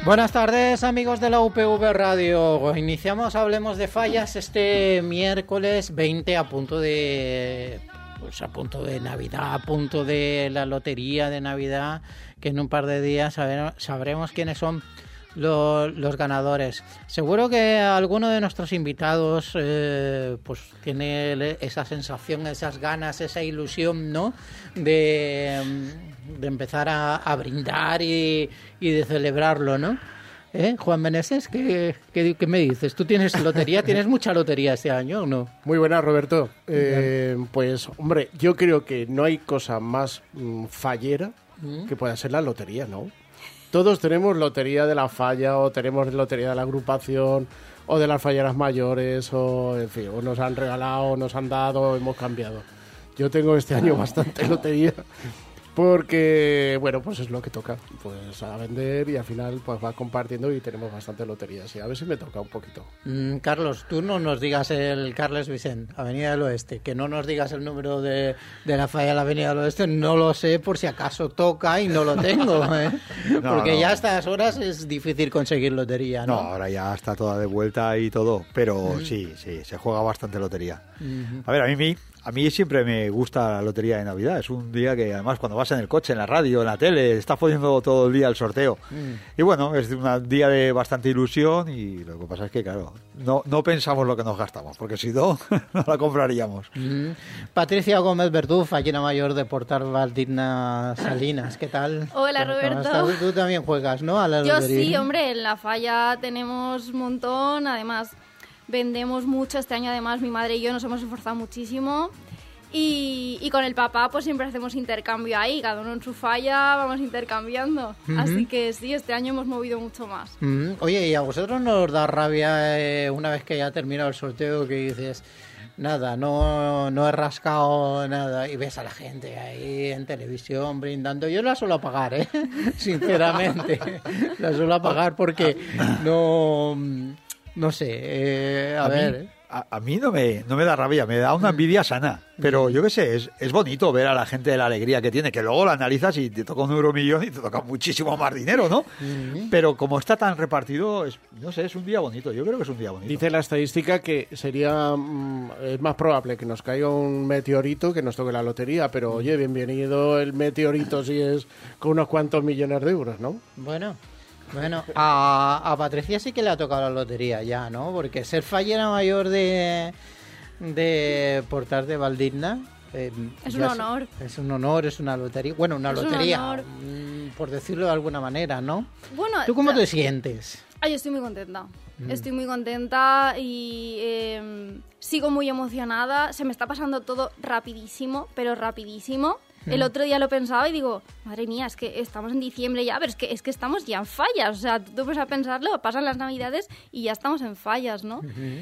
Buenas tardes, amigos de la UPV Radio. Iniciamos Hablemos de Fallas este miércoles 20 a punto de Navidad, a punto de la lotería de Navidad, que en un par de días sabremos quiénes son los ganadores. Seguro que alguno de nuestros invitados pues tiene esa sensación, esas ganas, esa ilusión, ¿no? De empezar a brindar y de celebrarlo, ¿no? Juan Meneses, ¿qué me dices? ¿Tú tienes lotería? ¿Tienes mucha lotería este año o no? Muy buena, Roberto. Pues, hombre, yo creo que no hay cosa más fallera que pueda ser la lotería, ¿no? Todos tenemos lotería de la falla, o tenemos lotería de la agrupación, o de las falleras mayores, o en fin, o nos han regalado, o nos han dado, o hemos cambiado. Yo tengo este año bastante lotería, porque, bueno, pues es lo que toca, pues a vender, y al final pues va compartiendo y tenemos bastante loterías. Y a ver si me toca un poquito. Carlos, tú no nos digas el Carles Vicent, Avenida del Oeste, que no nos digas el número de la falla de la Avenida del Oeste, no lo sé por si acaso toca y no lo tengo, porque ya a estas horas es difícil conseguir lotería, ¿no? No, ahora ya está toda de vuelta y todo, pero sí, se juega bastante lotería. A ver, a mí siempre me gusta la lotería de Navidad. Es un día que, además, cuando vas en el coche, en la radio, en la tele, estás poniendo todo el día el sorteo. Y bueno, es un día de bastante ilusión, y lo que pasa es que, claro, no pensamos lo que nos gastamos, porque si no, no la compraríamos. Patricia Gómez Verdú, fallera mayor de Portal Valdigna Salinas. ¿Qué tal? Hola, Roberto. Tú también juegas, ¿no? A la Yo lotería. Sí, hombre, en la falla tenemos un montón, además vendemos mucho. Este año, además, mi madre y yo nos hemos esforzado muchísimo. Y con el papá pues siempre hacemos intercambio ahí, cada uno en su falla vamos intercambiando. Así que sí, este año hemos movido mucho más. Oye, ¿y a vosotros no os da rabia una vez que ya ha terminado el sorteo que dices, nada, no he rascado nada, y ves a la gente ahí en televisión brindando? Yo la suelo apagar, sinceramente. La suelo apagar porque no sé, a ver... A mí no me da rabia, me da una envidia sana. Pero yo qué sé, es bonito ver a la gente de la alegría que tiene, que luego la analizas y te toca un euromillón y te toca muchísimo más dinero, ¿no? Pero como está tan repartido, no sé, es un día bonito. Yo creo que es un día bonito. Dice la estadística que es más probable que nos caiga un meteorito que nos toque la lotería, pero oye, bienvenido el meteorito si es con unos cuantos millones de euros, ¿no? Bueno, a Patricia sí que le ha tocado la lotería ya, ¿no? Porque ser fallera mayor de Portal de Valdigna es un honor. Es un honor, es una lotería. Bueno, una lotería, por decirlo de alguna manera, ¿no? Bueno, ¿tú cómo te sientes? Yo estoy muy contenta. Estoy muy contenta y sigo muy emocionada. Se me está pasando todo rapidísimo, pero rapidísimo. El otro día lo pensaba y digo, madre mía, es que estamos en diciembre ya, pero es que estamos ya en fallas. O sea, tú puedes pensarlo, pasan las Navidades y ya estamos en fallas, ¿no?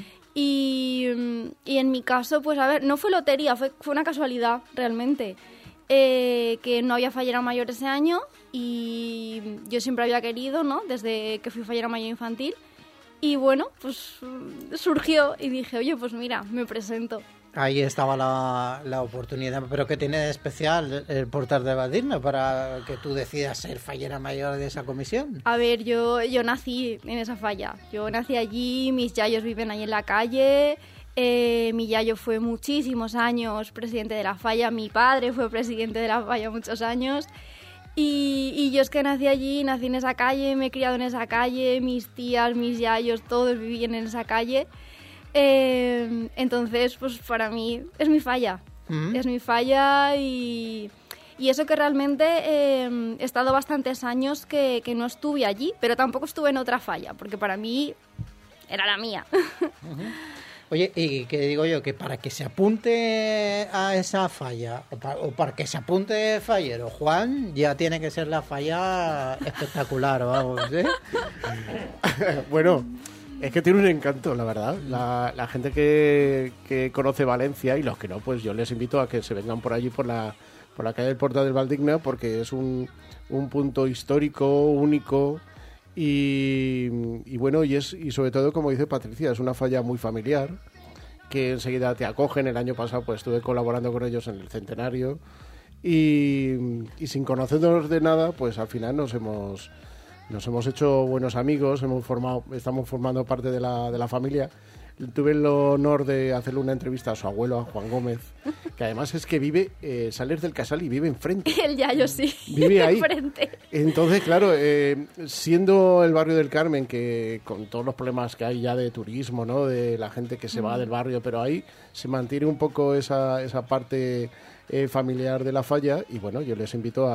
Y en mi caso, pues a ver, no fue lotería, fue una casualidad realmente. Que no había fallera mayor ese año y yo siempre había querido, ¿no? Desde que fui fallera mayor infantil. Y bueno, pues surgió y dije, oye, pues mira, me presento. Ahí estaba la oportunidad. ¿Pero qué tiene de especial el Portal de Valdigna para que tú decidas ser fallera mayor de esa comisión? A ver, yo nací en esa falla. Yo nací allí, mis yayos viven ahí en la calle. Mi yayo fue muchísimos años presidente de la falla. Mi padre fue presidente de la falla muchos años. Y yo es que nací allí, nací en esa calle, me he criado en esa calle. Mis tías, mis yayos, todos vivían en esa calle. Entonces, pues para mí es mi falla. Es mi falla y eso que realmente he estado bastantes años que no estuve allí, pero tampoco estuve en otra falla, porque para mí era la mía. Oye, y que digo yo, que para que se apunte a esa falla, o para que se apunte fallero, Juan, ya tiene que ser la falla espectacular, vamos, ¿eh? Bueno, es que tiene un encanto, la verdad. La gente que conoce Valencia y los que no, pues yo les invito a que se vengan por allí, por la calle del Portal del Valdigna, porque es un punto histórico, único. Y bueno, y sobre todo, como dice Patricia, es una falla muy familiar, que enseguida te acogen. El año pasado pues estuve colaborando con ellos en el centenario y sin conocernos de nada, pues al final nos hemos Nos hemos hecho buenos amigos, estamos formando parte de la familia. Tuve el honor de hacerle una entrevista a su abuelo, a Juan Gómez, que además es que vive, sales del Casal y vive enfrente. El Yayo sí, vive ahí. Enfrente. Entonces, claro, siendo el barrio del Carmen, que con todos los problemas que hay ya de turismo, ¿no? De la gente que se va del barrio, pero ahí se mantiene un poco esa parte familiar de la falla. Y bueno, yo os invito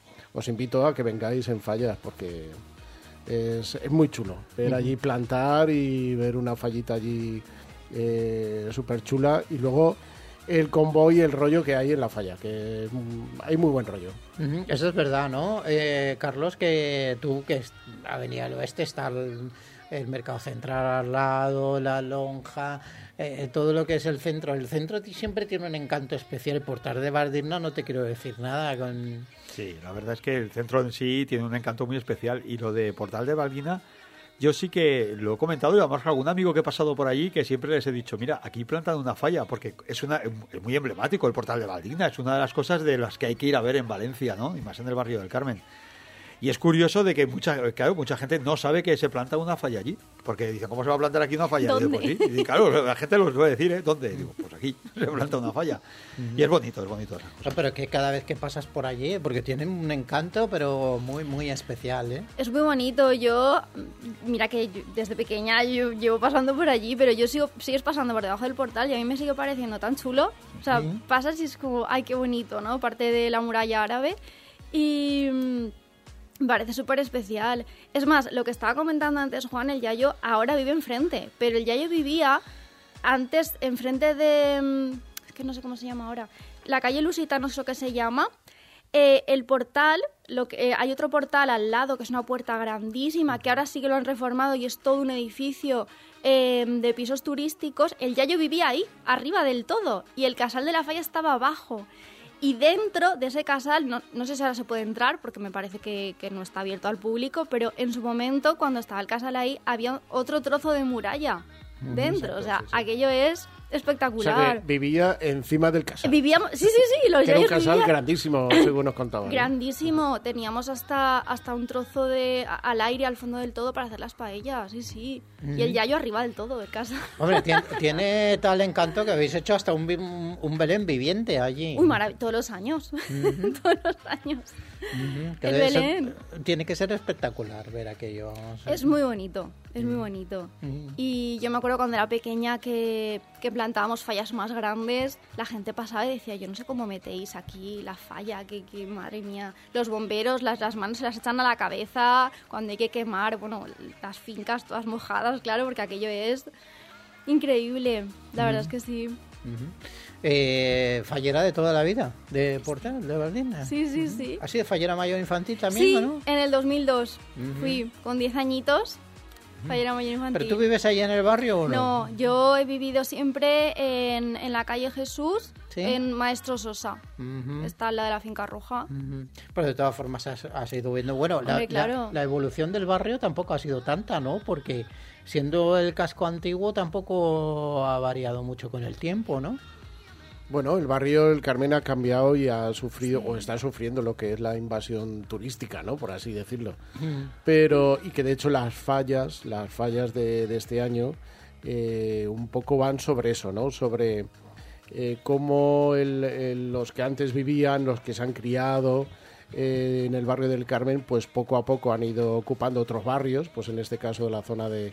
a que vengáis en Fallas, porque es muy chulo ver allí plantar y ver una fallita allí súper chula, y luego el convoy y el rollo que hay en la falla, que hay muy buen rollo. Eso es verdad, ¿no? Carlos, que tú, que Avenida del Oeste, está el Mercado Central al lado, la lonja, todo lo que es el centro. El centro siempre tiene un encanto especial. El Portal de Valldigna no te quiero decir nada. Sí, la verdad es que el centro en sí tiene un encanto muy especial, y lo de Portal de Valldigna, yo sí que lo he comentado, y además algún amigo que he pasado por allí, que siempre les he dicho, mira, aquí plantan una falla, porque es muy emblemático el Portal de Valldigna, es una de las cosas de las que hay que ir a ver en Valencia, ¿no? Y más en el barrio del Carmen. Y es curioso de que mucha gente no sabe que se planta una falla allí, porque dicen, ¿cómo se va a plantar aquí una falla? ¿Dónde? Y digo, pues sí. Y claro, la gente lo suele decir, ¿eh? ¿Dónde? Digo, pues aquí se planta una falla. Y es bonito esas cosas. No, pero que cada vez que pasas por allí, porque tienen un encanto, pero muy, muy especial, ¿eh? Es muy bonito. Mira que desde pequeña yo llevo pasando por allí, pero sigues pasando por debajo del portal y a mí me sigue pareciendo tan chulo. O sea, pasas y es como, ay, qué bonito, ¿no? Parte de la muralla árabe. Y parece súper especial. Es más, lo que estaba comentando antes Juan, el Yayo ahora vive enfrente, pero el Yayo vivía antes enfrente de... Es que no sé cómo se llama ahora. La calle Lusitano, eso que se llama. El portal, hay otro portal al lado, que es una puerta grandísima, que ahora sí que lo han reformado y es todo un edificio de pisos turísticos. El Yayo vivía ahí, arriba del todo, y el Casal de la Falla estaba abajo. Y dentro de ese casal, no sé si ahora se puede entrar, porque me parece que no está abierto al público, pero en su momento, cuando estaba el casal ahí, había otro trozo de muralla dentro. Exacto, o sea, sí. aquello es espectacular. O sea, que vivía encima del casal. Vivíamos, sí, los que era un Yayos casal vivían grandísimo, según nos contaban. grandísimo. Teníamos hasta un trozo al aire, al fondo del todo, para hacer las paellas, sí. Y el Yayo arriba del todo, del casal. Hombre, tiene tal encanto que habéis hecho hasta un Belén viviente allí. Uy, todos los años. Todos los años. Que El debe ser- Belén. tiene que ser espectacular ver aquello. O sea, Es muy bonito, es muy bonito. Y yo me acuerdo cuando era pequeña que plantábamos fallas más grandes, la gente pasaba y decía, yo no sé cómo metéis aquí la falla, que madre mía. Los bomberos, las manos se las echan a la cabeza cuando hay que quemar, bueno, las fincas todas mojadas, claro, porque aquello es increíble. La verdad es que sí. Fallera de toda la vida, de Portal, de Valldigna. Sí. ¿Ha sido fallera mayor infantil también, Sí, no? en el 2002 fui con 10 añitos, fallera mayor infantil. ¿Pero tú vives ahí en el barrio o no? No, yo he vivido siempre en la calle Jesús, ¿Sí? en Maestro Sosa. Ujú. Está al lado de la finca roja. Pero de todas formas has ido viendo. Bueno, Hombre, claro. la evolución del barrio tampoco ha sido tanta, ¿no? Porque siendo el casco antiguo tampoco ha variado mucho con el tiempo, ¿no? Bueno, el barrio El Carmen ha cambiado y ha sufrido, o está sufriendo lo que es la invasión turística, ¿no? Por así decirlo. Pero, y que de hecho las fallas de este año un poco van sobre eso, ¿no? Sobre cómo los que antes vivían, los que se han criado en el barrio del Carmen, pues poco a poco han ido ocupando otros barrios, pues en este caso de la zona de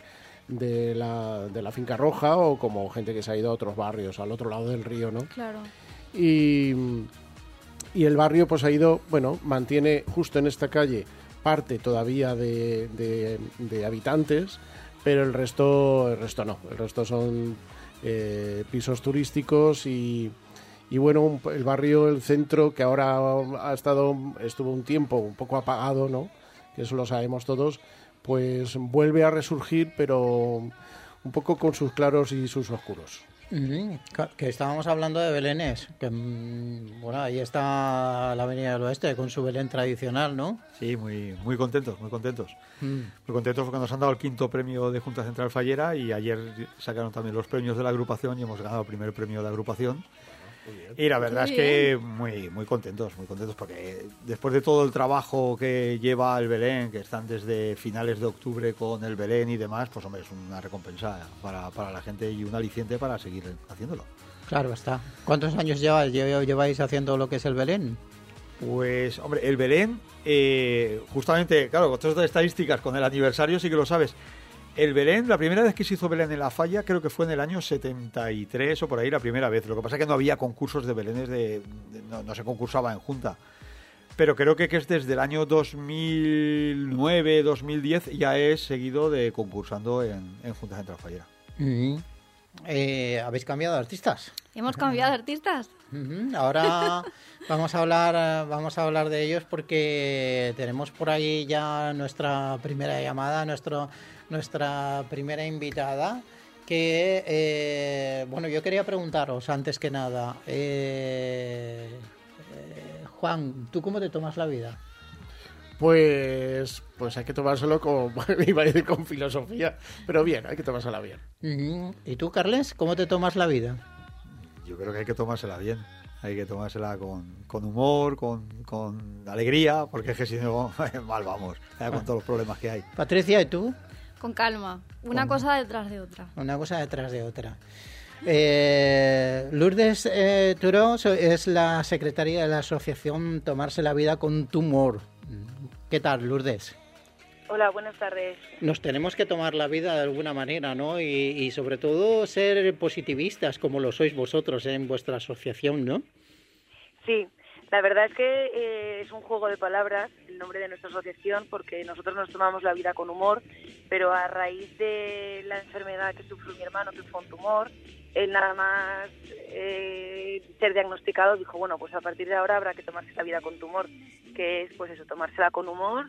la finca roja, o como gente que se ha ido a otros barrios, al otro lado del río, ¿no? Claro. Y el barrio pues ha ido, bueno, mantiene justo en esta calle parte todavía de habitantes, pero el resto no, el resto son pisos turísticos y bueno, el barrio, el centro, que ahora estuvo un tiempo un poco apagado, ¿no? Que eso lo sabemos todos, pues vuelve a resurgir, pero un poco con sus claros y sus oscuros. Que estábamos hablando de Belénes, que bueno, ahí está la Avenida del Oeste con su Belén tradicional, ¿no? Sí, muy contentos, muy contentos. Muy contentos porque nos han dado el 5º premio de Junta Central Fallera, y ayer sacaron también los premios de la agrupación y hemos ganado el primer premio de agrupación. Y la verdad es que muy contentos porque después de todo el trabajo que lleva el Belén, que están desde finales de octubre con el Belén y demás, pues hombre, es una recompensa para la gente y un aliciente para seguir haciéndolo. Claro está. ¿Cuántos años lleváis haciendo lo que es el Belén? Pues, hombre, el Belén, justamente, claro, con todas estas estadísticas, con el aniversario sí que lo sabes. El Belén, la primera vez que se hizo Belén en La Falla, creo que fue en el año 73 o por ahí la primera vez. Lo que pasa es que no había concursos de Belenes, no se concursaba en Junta. Pero creo que es desde el año 2009, 2010, ya he seguido concursando en Junta Central Fallera. ¿Habéis cambiado de artistas? ¿Hemos cambiado de artistas? Ahora vamos a hablar de ellos porque tenemos por ahí ya nuestra primera llamada, nuestra primera invitada, que bueno, yo quería preguntaros antes que nada, Juan, ¿tú cómo te tomas la vida? Pues hay que tomárselo iba a decir con filosofía, pero bien, hay que tomársela bien. ¿Y tú, Carles, cómo te tomas la vida? Yo creo que hay que tomársela bien, hay que tomársela con humor, con alegría, porque es que si no, mal vamos, con todos los problemas que hay. Patricia, ¿y tú? Con calma, una cosa detrás de otra. Una cosa detrás de otra. Lourdes Turó es la secretaria de la asociación Tomarse la Vida con Tumor. ¿Qué tal, Lourdes? Hola, buenas tardes. Nos tenemos que tomar la vida de alguna manera, ¿no? Y sobre todo ser positivistas, como lo sois vosotros en vuestra asociación, ¿no? Sí, la verdad es que es un juego de palabras el nombre de nuestra asociación, porque nosotros nos tomamos la vida con humor, pero a raíz de la enfermedad que sufrió mi hermano, que fue un tumor, él nada más ser diagnosticado dijo, bueno, pues a partir de ahora habrá que tomarse la vida con tumor, que es pues eso, tomársela con humor,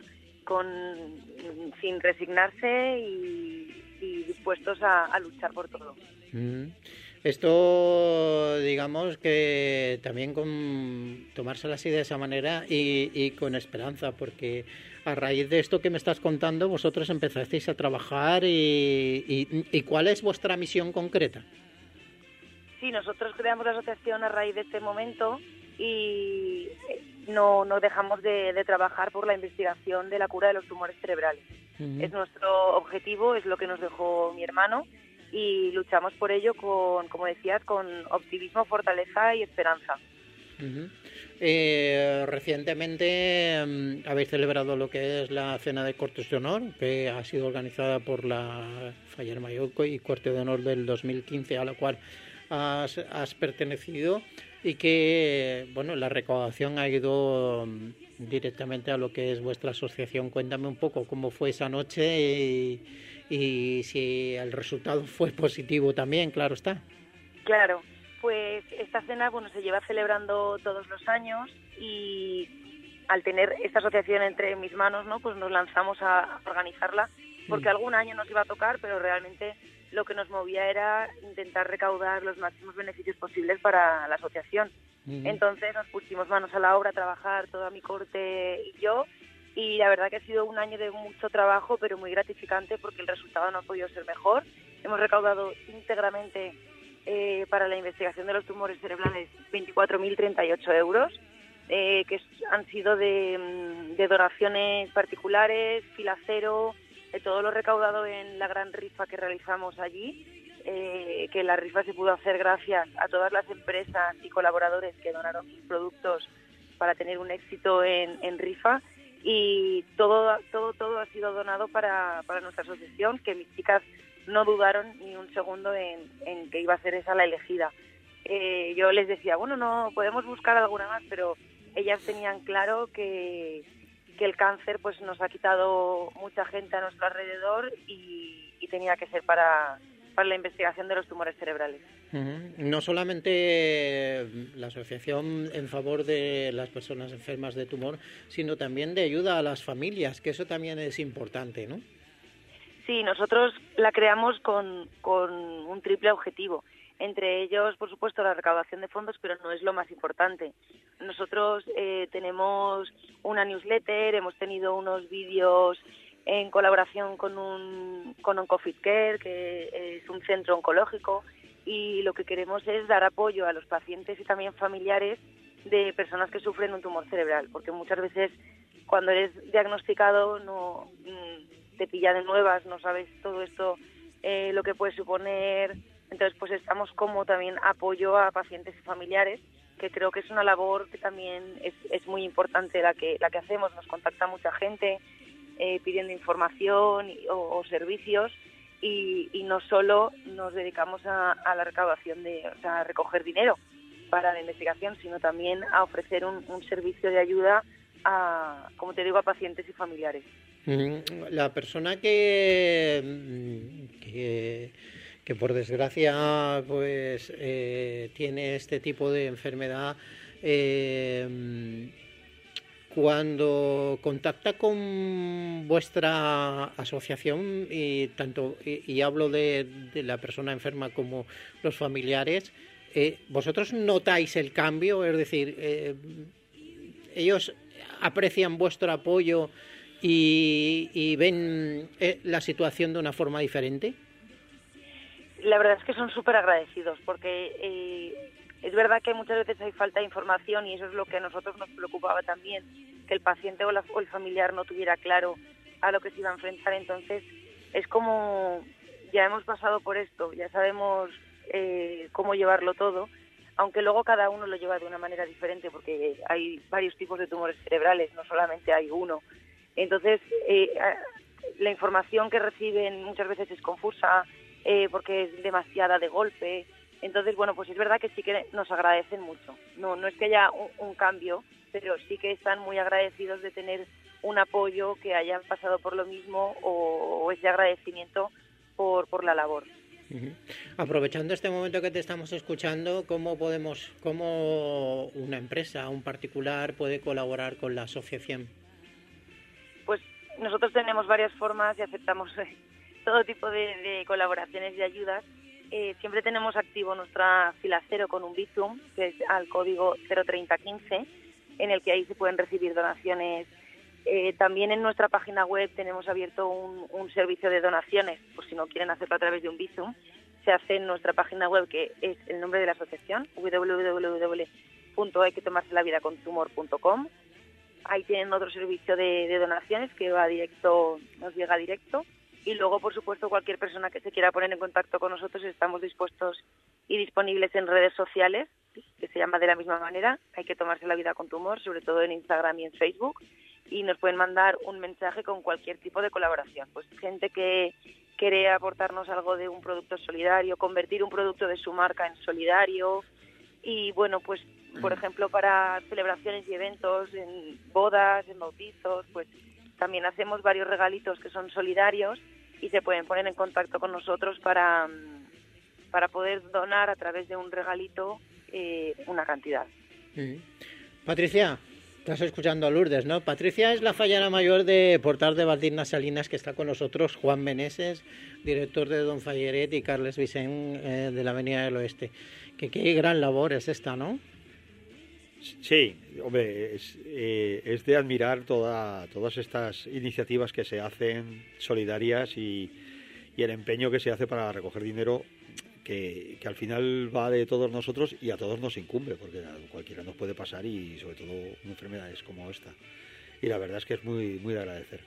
sin resignarse y dispuestos a luchar por todo. Esto, digamos que también con tomársela así de esa manera y con esperanza, porque a raíz de esto que me estás contando, vosotros empezasteis a trabajar y ¿cuál es vuestra misión concreta? Sí, nosotros creamos la asociación a raíz de este momento y no dejamos de trabajar por la investigación de la cura de los tumores cerebrales. Es nuestro objetivo, es lo que nos dejó mi hermano y luchamos por ello como decías, con optimismo, fortaleza y esperanza. Recientemente habéis celebrado lo que es la Cena de Cortes de Honor, que ha sido organizada por la Falla Mayor y Corte de Honor del 2015, a la cual has pertenecido, y que bueno, la recaudación ha ido directamente a lo que es vuestra asociación. Cuéntame un poco cómo fue esa noche y si el resultado fue positivo también, claro está. Claro, pues esta cena se lleva celebrando todos los años y al tener esta asociación entre mis manos, ¿no? Pues nos lanzamos a organizarla, porque algún año nos iba a tocar, pero realmente lo que nos movía era intentar recaudar los máximos beneficios posibles para la asociación. Entonces nos pusimos manos a la obra a trabajar, toda mi corte y yo, y la verdad que ha sido un año de mucho trabajo, pero muy gratificante porque el resultado no ha podido ser mejor. Hemos recaudado íntegramente para la investigación de los tumores cerebrales 24.038 euros, que han sido de donaciones particulares, fila cero, de todo lo recaudado en la gran rifa que realizamos allí, que la rifa se pudo hacer gracias a todas las empresas y colaboradores que donaron sus productos para tener un éxito en rifa, y todo ha sido donado para nuestra asociación, que mis chicas no dudaron ni un segundo en que iba a ser esa la elegida. Yo les decía, bueno, no podemos buscar alguna más, pero ellas tenían claro que el cáncer pues nos ha quitado mucha gente a nuestro alrededor y tenía que ser para la investigación de los tumores cerebrales. No solamente la asociación en favor de las personas enfermas de tumor, sino también de ayuda a las familias, que eso también es importante, ¿no? Sí, nosotros la creamos con un triple objetivo. Entre ellos, por supuesto, la recaudación de fondos, pero no es lo más importante. Nosotros tenemos una newsletter, hemos tenido unos vídeos en colaboración con OncoFit Care, que es un centro oncológico, y lo que queremos es dar apoyo a los pacientes y también familiares de personas que sufren un tumor cerebral, porque muchas veces cuando eres diagnosticado no te pilla de nuevas, no sabes todo esto, lo que puede suponer. Entonces pues estamos como también apoyo a pacientes y familiares, que creo que es una labor que también es muy importante la que hacemos. Nos contacta mucha gente pidiendo información o servicios, y no solo nos dedicamos a la recaudación a recoger dinero para la investigación, sino también a ofrecer un servicio de ayuda como te digo, a pacientes y familiares. La persona que por desgracia pues tiene este tipo de enfermedad, cuando contacta con vuestra asociación, y hablo de la persona enferma como los familiares, ¿vosotros notáis el cambio? Es decir, ellos aprecian vuestro apoyo y ven la situación de una forma diferente. La verdad es que son súper agradecidos, porque es verdad que muchas veces hay falta de información, y eso es lo que a nosotros nos preocupaba también, que el paciente o el familiar no tuviera claro a lo que se iba a enfrentar. Entonces es como, ya hemos pasado por esto, ya sabemos cómo llevarlo todo, aunque luego cada uno lo lleva de una manera diferente, porque hay varios tipos de tumores cerebrales, no solamente hay uno. Entonces la información que reciben muchas veces es confusa, porque es demasiada de golpe. Entonces, bueno, pues es verdad que sí que nos agradecen mucho. No es que haya un cambio, pero sí que están muy agradecidos de tener un apoyo, que hayan pasado por lo mismo, o ese agradecimiento por la labor. Aprovechando este momento que te estamos escuchando, ¿cómo una empresa, un particular puede colaborar con la asociación? Pues nosotros tenemos varias formas y aceptamos todo tipo de colaboraciones y ayudas. Siempre tenemos activo nuestra fila cero con un Bizum, que es al código 03015, en el que ahí se pueden recibir donaciones. También en nuestra página web tenemos abierto un servicio de donaciones, por si no quieren hacerlo a través de un Bizum. Se hace en nuestra página web, que es el nombre de la asociación, www.hayquetomarselavidacontumor.com. Ahí tienen otro servicio de donaciones que nos llega directo. Y luego, por supuesto, cualquier persona que se quiera poner en contacto con nosotros, estamos dispuestos y disponibles en redes sociales, que se llama de la misma manera, Hay que tomarse la vida con tu humor, sobre todo en Instagram y en Facebook, y nos pueden mandar un mensaje con cualquier tipo de colaboración. Pues gente que quiere aportarnos algo de un producto solidario, convertir un producto de su marca en solidario, y bueno, pues por ejemplo, para celebraciones y eventos, en bodas, en bautizos, pues también hacemos varios regalitos que son solidarios, y se pueden poner en contacto con nosotros para poder donar a través de un regalito una cantidad. Patricia, estás escuchando a Lourdes, ¿no? Patricia es la fallera mayor de Portal de Valdivia Salinas, que está con nosotros, Juan Meneses, director de Don Falleret, y Carles Vicent, de la Avenida del Oeste. Que qué gran labor es esta, ¿no? Sí, hombre, es de admirar todas estas iniciativas que se hacen solidarias, y el empeño que se hace para recoger dinero que al final va de todos nosotros y a todos nos incumbe, porque a cualquiera nos puede pasar, y sobre todo enfermedades como esta. Y la verdad es que es muy, muy de agradecer.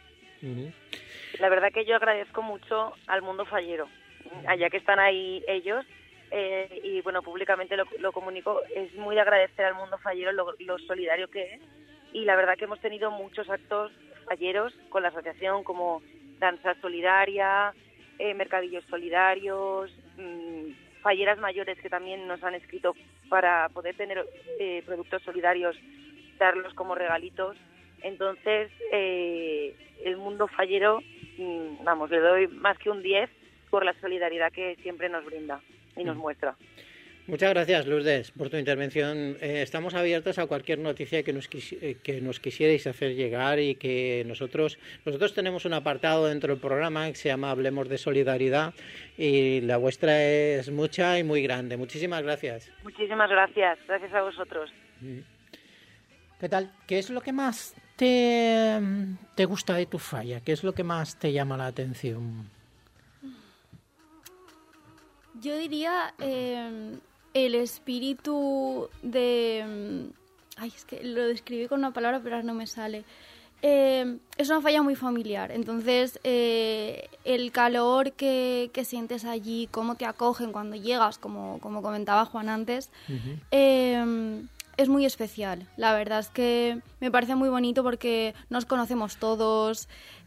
La verdad que yo agradezco mucho al mundo fallero, allá que están ahí ellos. Y bueno, públicamente lo comunico, es muy de agradecer al mundo fallero lo solidario que es, y la verdad que hemos tenido muchos actos falleros con la asociación, como danza solidaria, mercadillos solidarios, falleras mayores que también nos han escrito para poder tener productos solidarios, darlos como regalitos. Entonces el mundo fallero, vamos, le doy más que un 10 por la solidaridad que siempre nos brinda y nos muestra. Muchas gracias, Lourdes, por tu intervención. Estamos abiertos a cualquier noticia que nos quisierais hacer llegar, y que nosotros tenemos un apartado dentro del programa que se llama Hablemos de Solidaridad, y la vuestra es mucha y muy grande. Muchísimas gracias. Muchísimas gracias. Gracias a vosotros. ¿Qué tal? ¿Qué es lo que más te gusta de tu falla? ¿Qué es lo que más te llama la atención? Yo diría el espíritu de... es que lo describí con una palabra, pero ahora no me sale. Es una falla muy familiar, entonces el calor que sientes allí, cómo te acogen cuando llegas, como comentaba Juan antes, es muy especial. La verdad es que me parece muy bonito porque nos conocemos todos.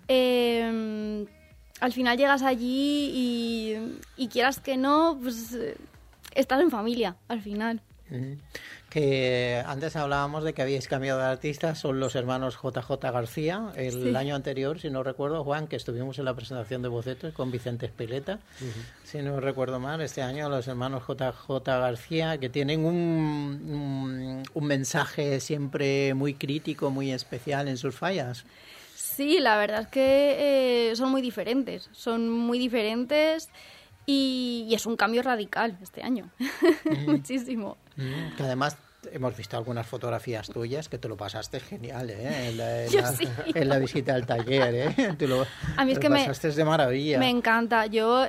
Al final llegas allí y quieras que no, pues estás en familia al final. Que antes hablábamos de que habíais cambiado de artista, son los hermanos JJ García. El año anterior, si no recuerdo, Juan, que estuvimos en la presentación de Bocetos con Vicente Espeleta, si no recuerdo mal, este año los hermanos JJ García, que tienen un mensaje siempre muy crítico, muy especial en sus fallas. Sí, la verdad es que son muy diferentes y es un cambio radical este año, muchísimo. Que además hemos visto algunas fotografías tuyas que te lo pasaste genial, en la visita al taller, Te lo pasaste de maravilla. Me encanta. Yo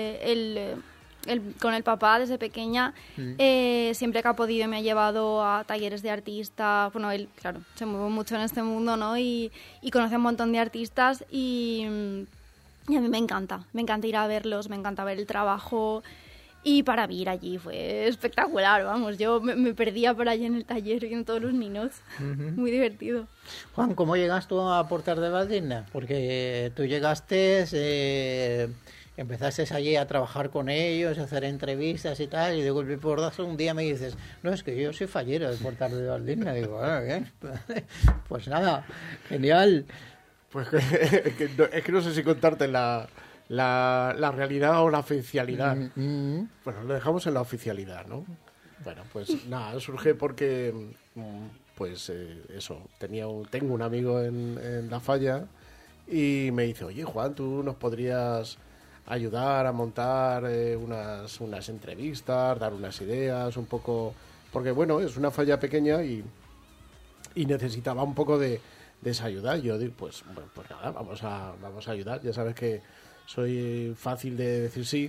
con el papá desde pequeña, siempre que ha podido me ha llevado a talleres de artistas. Bueno, él, claro, se mueve mucho en este mundo, ¿no? Y conoce a un montón de artistas y a mí me encanta ir a verlos, me encanta ver el trabajo. Y para mí ir allí fue espectacular, vamos, yo me perdía por allí en el taller en todos los minutos, muy divertido. Juan, ¿cómo llegaste tú a Portar de Valdivia? Porque tú llegaste, empezaste allí a trabajar con ellos, a hacer entrevistas y tal, y de golpe portazo un día me dices, no, es que yo soy fallero de Portar de Valdivia. Digo, bien, pues nada, genial. Pues es que no sé si contarte la realidad o la oficialidad. Bueno, lo dejamos en la oficialidad, ¿no? Bueno, pues nada, surge porque, pues eso, tengo un amigo en La Falla y me dice, oye, Juan, ¿tú nos podrías ayudar a montar unas entrevistas, dar unas ideas, un poco? Porque, bueno, es una falla pequeña y necesitaba un poco de esa ayuda. Yo digo, pues nada, vamos a ayudar. Ya sabes que soy fácil de decir sí.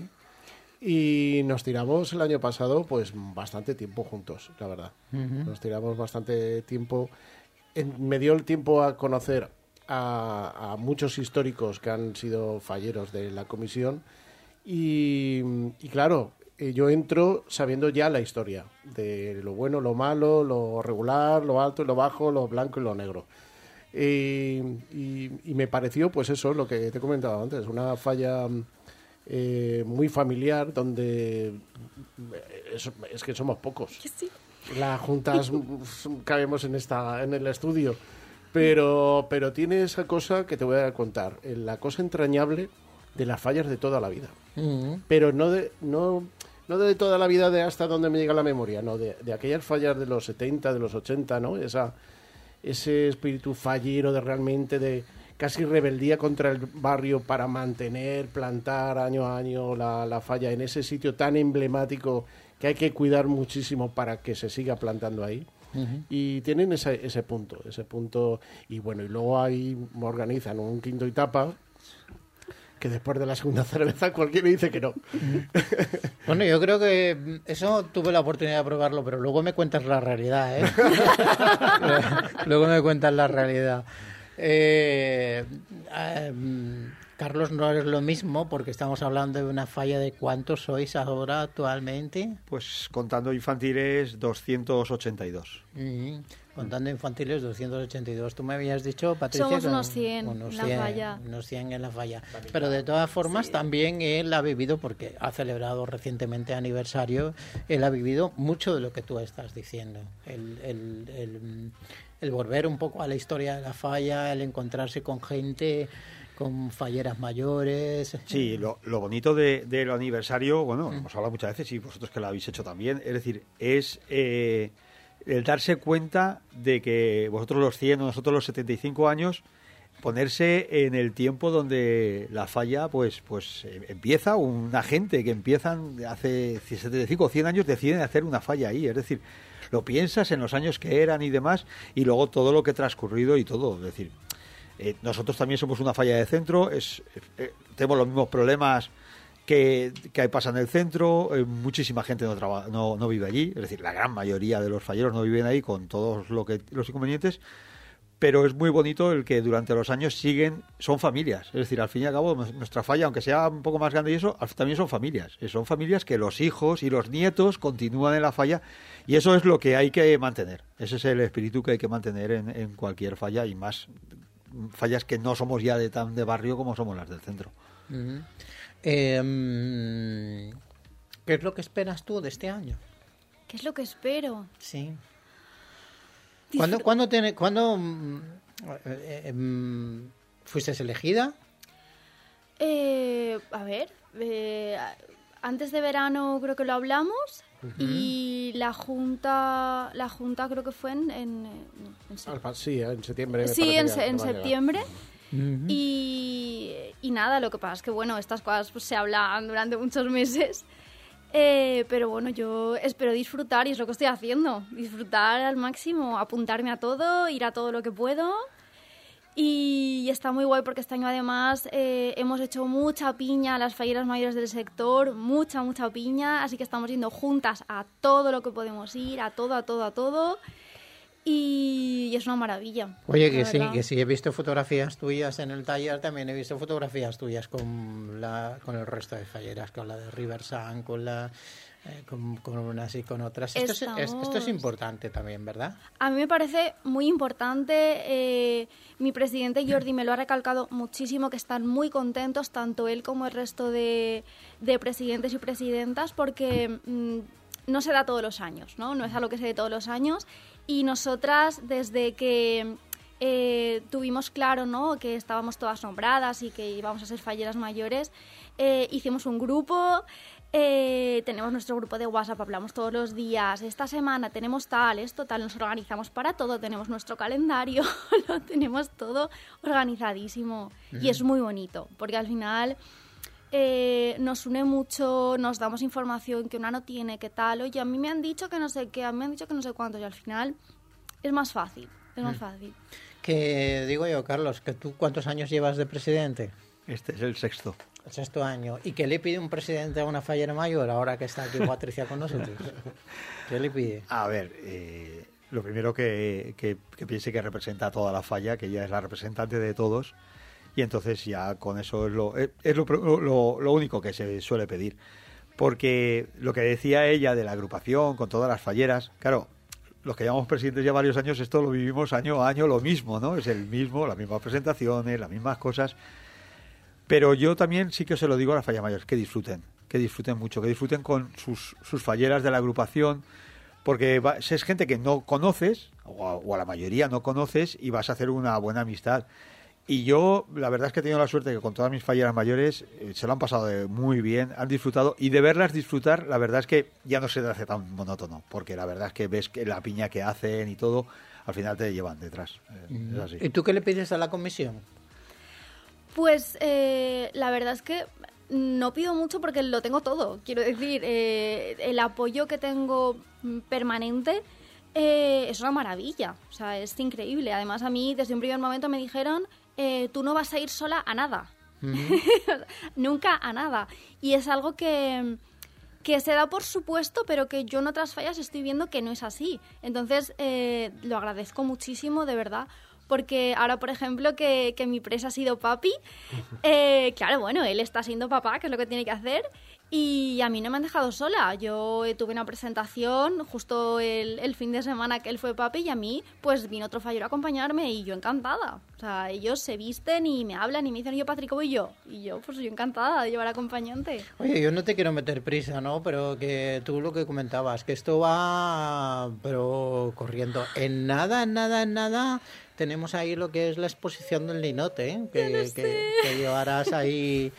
Y nos tiramos el año pasado pues bastante tiempo juntos, la verdad. Nos tiramos bastante tiempo. Me dio el tiempo a conocer a muchos históricos que han sido falleros de la comisión. Y claro, yo entro sabiendo ya la historia de lo bueno, lo malo, lo regular, lo alto y lo bajo, lo blanco y lo negro. Y me pareció, pues eso, lo que te he comentado antes, una falla muy familiar, donde es que somos pocos. Sí. Las juntas cabemos en el estudio, pero tiene esa cosa que te voy a contar, la cosa entrañable de las fallas de toda la vida. Pero no de toda la vida, de hasta donde me llega la memoria, no, de aquellas fallas de los 70, de los 80, ¿no? Ese espíritu fallero de casi rebeldía contra el barrio para plantar año a año la falla en ese sitio tan emblemático que hay que cuidar muchísimo para que se siga plantando ahí. Y tienen ese punto, y bueno, y luego ahí organizan un quinto y tapa, que después de la segunda cerveza cualquiera dice que no. Bueno, yo creo que eso tuve la oportunidad de probarlo, pero luego me cuentas la realidad, Luego me cuentas la realidad. Carlos, no es lo mismo porque estamos hablando de una falla. ¿De cuántos sois ahora actualmente? Pues contando infantiles 282. Contando infantiles 282. Tú me habías dicho, Patricia, somos unos 100 en la falla. Unos 100 en la falla. Pero de todas formas también él ha vivido, porque ha celebrado recientemente aniversario, él ha vivido mucho de lo que tú estás diciendo. El volver un poco a la historia de la falla, el encontrarse con gente, con falleras mayores. Sí, lo bonito del aniversario, bueno, hemos hablado muchas veces y vosotros que lo habéis hecho también, es decir, es el darse cuenta de que vosotros los 100 o nosotros los 75 años, ponerse en el tiempo donde la falla pues empieza, una gente que empiezan hace 75 o 100 años deciden hacer una falla ahí, es decir, lo piensas en los años que eran y demás, y luego todo lo que ha transcurrido y todo, es decir, nosotros también somos una falla de centro, tenemos los mismos problemas que pasa en el centro, muchísima gente no vive allí, es decir, la gran mayoría de los falleros no viven ahí con todos los inconvenientes, pero es muy bonito el que durante los años son familias, es decir, al fin y al cabo nuestra falla, aunque sea un poco más grande y eso, también son familias que los hijos y los nietos continúan en la falla, y eso es lo que hay que mantener, ese es el espíritu que hay que mantener en cualquier falla, y más fallas que no somos ya tan de barrio como somos las del centro. Uh-huh. ¿Qué es lo que esperas tú de este año? ¿Qué es lo que espero? Sí. ¿Cuándo fuiste elegida? A ver, antes de verano creo que lo hablamos. Uh-huh. Y la junta creo que fue en septiembre. Sí, en septiembre. Uh-huh. Y nada, lo que pasa es que bueno, estas cosas pues, se hablan durante muchos meses, pero bueno, yo espero disfrutar y es lo que estoy haciendo, disfrutar al máximo, apuntarme a todo, ir a todo lo que puedo. Y está muy guay porque este año además hemos hecho mucha piña a las falleras mayores del sector, mucha piña, así que estamos yendo juntas a todo lo que podemos ir, a todo. Y es una maravilla. Oye, que sí, he visto fotografías tuyas en el taller, también he visto fotografías tuyas con el resto de falleras, con la de Riversan, con unas y con otras. Esto es importante también, ¿verdad? A mí me parece muy importante. Mi presidente Jordi me lo ha recalcado muchísimo, que están muy contentos, tanto él como el resto de presidentes y presidentas, porque no se da todos los años, ¿no? No es algo que se dé todos los años. Y nosotras, desde que tuvimos claro, ¿no?, que estábamos todas nombradas y que íbamos a ser falleras mayores, hicimos un grupo, tenemos nuestro grupo de WhatsApp, hablamos todos los días, esta semana tenemos esto tal, nos organizamos para todo, tenemos nuestro calendario, lo tenemos todo organizadísimo. Uh-huh. Y es muy bonito, porque al final nos une mucho, nos damos información que una no tiene, que tal, oye, a mí me han dicho que no sé qué, a mí me han dicho que no sé cuánto, y al final es más fácil. Que digo yo, Carlos, que tú ¿cuántos años llevas de presidente? Este es el sexto. El sexto año. ¿Y qué le pide un presidente a una fallera mayor ahora que está aquí Patricia con nosotros? ¿Qué le pide? A ver, lo primero que piense que representa a toda la falla, que ella es la representante de todos. Y entonces ya con eso es lo único que se suele pedir. Porque lo que decía ella de la agrupación con todas las falleras, claro, los que llevamos presidentes ya varios años, esto lo vivimos año a año lo mismo, ¿no? Es las mismas presentaciones, las mismas cosas. Pero yo también sí que se lo digo a las fallas mayores, que disfruten mucho, que disfruten con sus falleras de la agrupación, porque es gente que no conoces, o a la mayoría no conoces, y vas a hacer una buena amistad. Y yo, la verdad es que he tenido la suerte que con todas mis falleras mayores se lo han pasado muy bien, han disfrutado, y de verlas disfrutar, la verdad es que ya no se te hace tan monótono, porque la verdad es que ves que la piña que hacen y todo, al final te llevan detrás. Es así. ¿Y tú qué le pides a la comisión? Pues la verdad es que no pido mucho porque lo tengo todo. Quiero decir, el apoyo que tengo permanente es una maravilla, o sea, es increíble. Además, a mí desde un primer momento me dijeron, tú no vas a ir sola a nada, nunca a nada. Y es algo que se da por supuesto, pero que yo en otras fallas estoy viendo que no es así. Entonces, lo agradezco muchísimo, de verdad. Porque ahora, por ejemplo, que mi presa ha sido papi, claro, bueno, él está siendo papá, que es lo que tiene que hacer, y a mí no me han dejado sola. Yo tuve una presentación justo el fin de semana que él fue papi, y a mí, pues, vino otro fallero a acompañarme, y yo encantada. O sea, ellos se visten y me hablan y me dicen, yo, Patri, ¿cómo voy yo? Y yo, pues, yo encantada de llevar acompañante. Oye, yo no te quiero meter prisa, ¿no? Pero que tú lo que comentabas, que esto va, pero corriendo. En nada... Tenemos ahí lo que es la exposición del linote, ¿eh? Que llevarás ahí.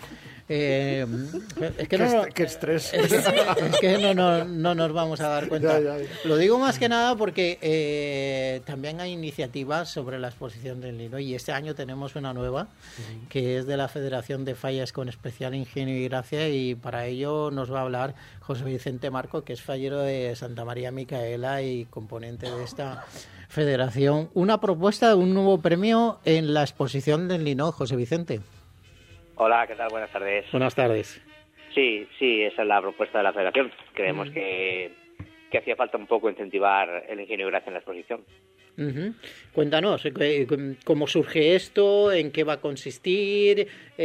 Es que qué estrés. Es que no nos vamos a dar cuenta. Ya. Lo digo más que nada porque también hay iniciativas sobre la exposición del lino, y este año tenemos una nueva, que es de la Federación de Fallas con Especial Ingenio y Gracia, y para ello nos va a hablar José Vicente Marco, que es fallero de Santa María Micaela y componente de esta federación. Una propuesta de un nuevo premio en la exposición del lino, José Vicente. Hola, ¿qué tal? Buenas tardes. Buenas tardes. Sí, esa es la propuesta de la Federación. Creemos que hacía falta un poco incentivar el ingenio y gracia en la exposición. Uh-huh. Cuéntanos, ¿cómo surge esto? ¿En qué va a consistir?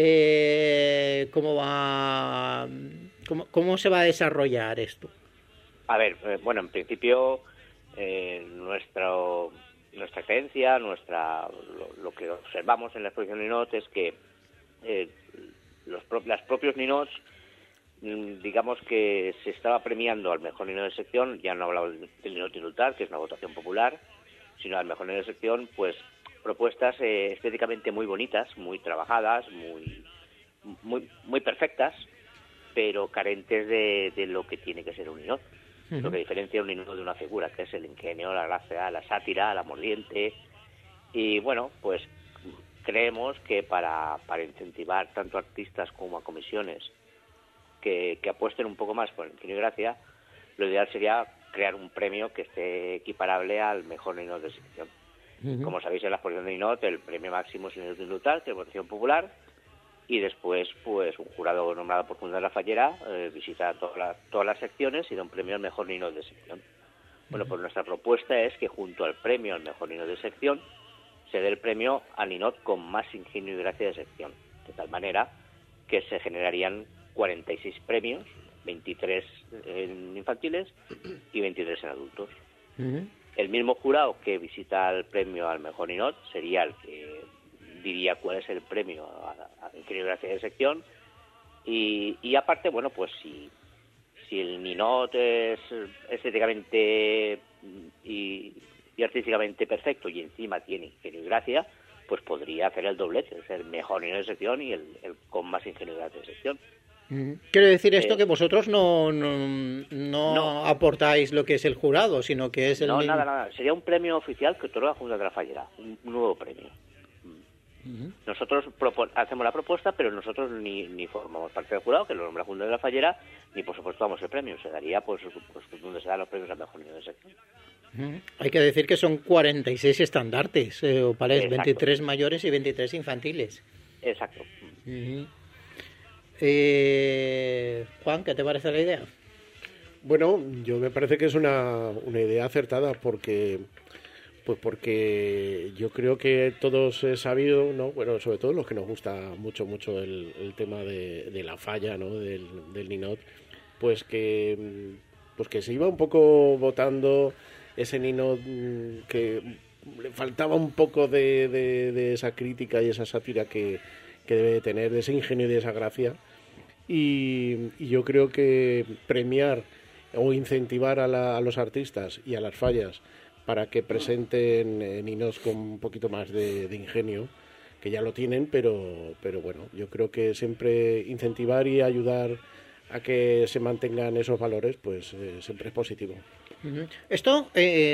¿Cómo se va a desarrollar esto? A ver, bueno, en principio nuestra creencia, lo que observamos en la exposición Ninot es que los propios Ninots, digamos que se estaba premiando al mejor Ninot de sección. Ya no hablaba del Ninot indultar, que es una votación popular, sino al mejor Ninot de sección, pues propuestas estéticamente muy bonitas, muy trabajadas, muy perfectas, pero carentes de lo que tiene que ser un Ninot. Uh-huh. Lo que diferencia un Ninot de una figura, que es el ingenio, la gracia, la sátira, la mordiente. Y bueno, pues creemos que para incentivar tanto a artistas como a comisiones que apuesten un poco más por el ingenio y gracia, lo ideal sería crear un premio que esté equiparable al mejor Ninot de sección. Uh-huh. Como sabéis, en la exposición de Ninot el premio máximo es el Ninot indultar, que es votación popular, y después pues un jurado nombrado por Fundación La Fallera visita todas las secciones y da un premio al mejor Ninot de sección. Bueno, pues nuestra propuesta es que junto al premio al mejor Ninot de sección se dé el premio al Ninot con más ingenio y gracia de sección, de tal manera que se generarían 46 premios, 23 en infantiles y 23 en adultos. Uh-huh. El mismo jurado que visita el premio al mejor Ninot sería el que diría cuál es el premio a ingenio y gracia de sección, y aparte, bueno, pues si el Ninot es estéticamente y artísticamente perfecto y encima tiene ingenio y gracia, pues podría hacer el doblete, es el mejor Ninot de sección y el con más ingenio y gracia de sección. ¿Quiere decir esto que vosotros no aportáis lo que es el jurado, sino que es el... No, nada. Sería un premio oficial que otorga la Junta de la Fallera, un nuevo premio. Uh-huh. Nosotros hacemos la propuesta, pero nosotros ni formamos parte del jurado, que lo nombra la Junta de la Fallera, ni por supuesto damos el premio. Se daría pues donde se dan los premios al mejor Ninot de sección. Uh-huh. Hay que decir que son 46 estandartes, opales, 23 mayores y 23 infantiles. Exacto. Uh-huh. Juan, ¿qué te parece la idea? Bueno, yo me parece que es una idea acertada porque yo creo que todos he sabido, ¿no? Bueno, sobre todo los que nos gusta mucho el tema de la falla, ¿no? del Ninot, pues que se iba un poco votando ese Ninot que le faltaba un poco de esa crítica y esa sátira que debe de tener, de ese ingenio y de esa gracia. Y yo creo que premiar o incentivar a los artistas y a las fallas para que presenten Ninots con un poquito más de ingenio, que ya lo tienen, pero bueno, yo creo que siempre incentivar y ayudar a que se mantengan esos valores, pues siempre es positivo. Esto,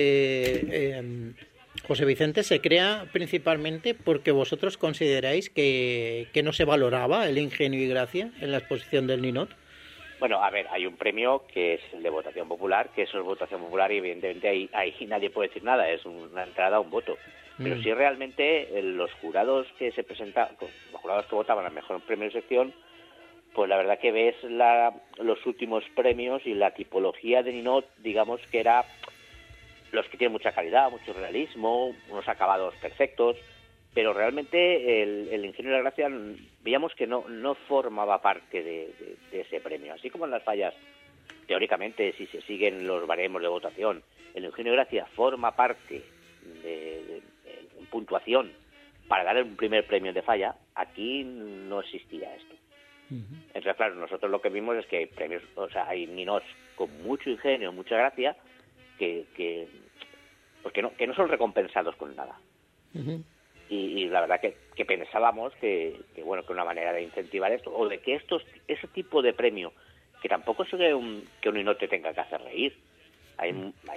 José Vicente, se crea principalmente porque vosotros consideráis que no se valoraba el ingenio y gracia en la exposición del Ninot. Bueno, a ver, hay un premio que es el de votación popular, que eso es votación popular y evidentemente ahí nadie puede decir nada, es una entrada, un voto. Pero si realmente los jurados que se presentan, los jurados que votaban al mejor premio de sección, pues la verdad que ves los últimos premios y la tipología de Ninot, digamos que era los que tienen mucha calidad, mucho realismo, unos acabados perfectos, pero realmente el ingenio y la gracia veíamos que no formaba parte de ese premio. Así como en las fallas, teóricamente, si se siguen los baremos de votación, el ingenio y gracia forma parte de puntuación para dar un primer premio de falla, aquí no existía esto. Uh-huh. Entonces, claro, nosotros lo que vimos es que hay premios, o sea, hay Ninots con mucho ingenio, mucha gracia, que no son recompensados con nada. Uh-huh. Y la verdad que pensábamos que una manera de incentivar esto, o de que ese tipo de premio, que tampoco es que un Ninot te tenga que hacer reír, hay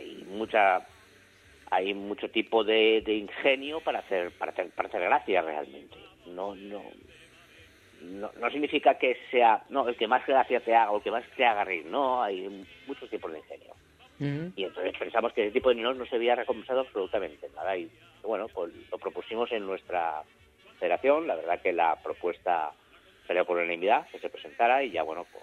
mucho tipo de ingenio para hacer gracia realmente. No significa que sea el que más gracia te haga o el que más te haga reír, no, hay muchos tipos de ingenio. Uh-huh. Y entonces pensamos que ese tipo de Ninot no se había recompensado absolutamente nada, y bueno, pues lo propusimos en nuestra federación. La verdad que la propuesta salió por unanimidad, que se presentara, y ya bueno, pues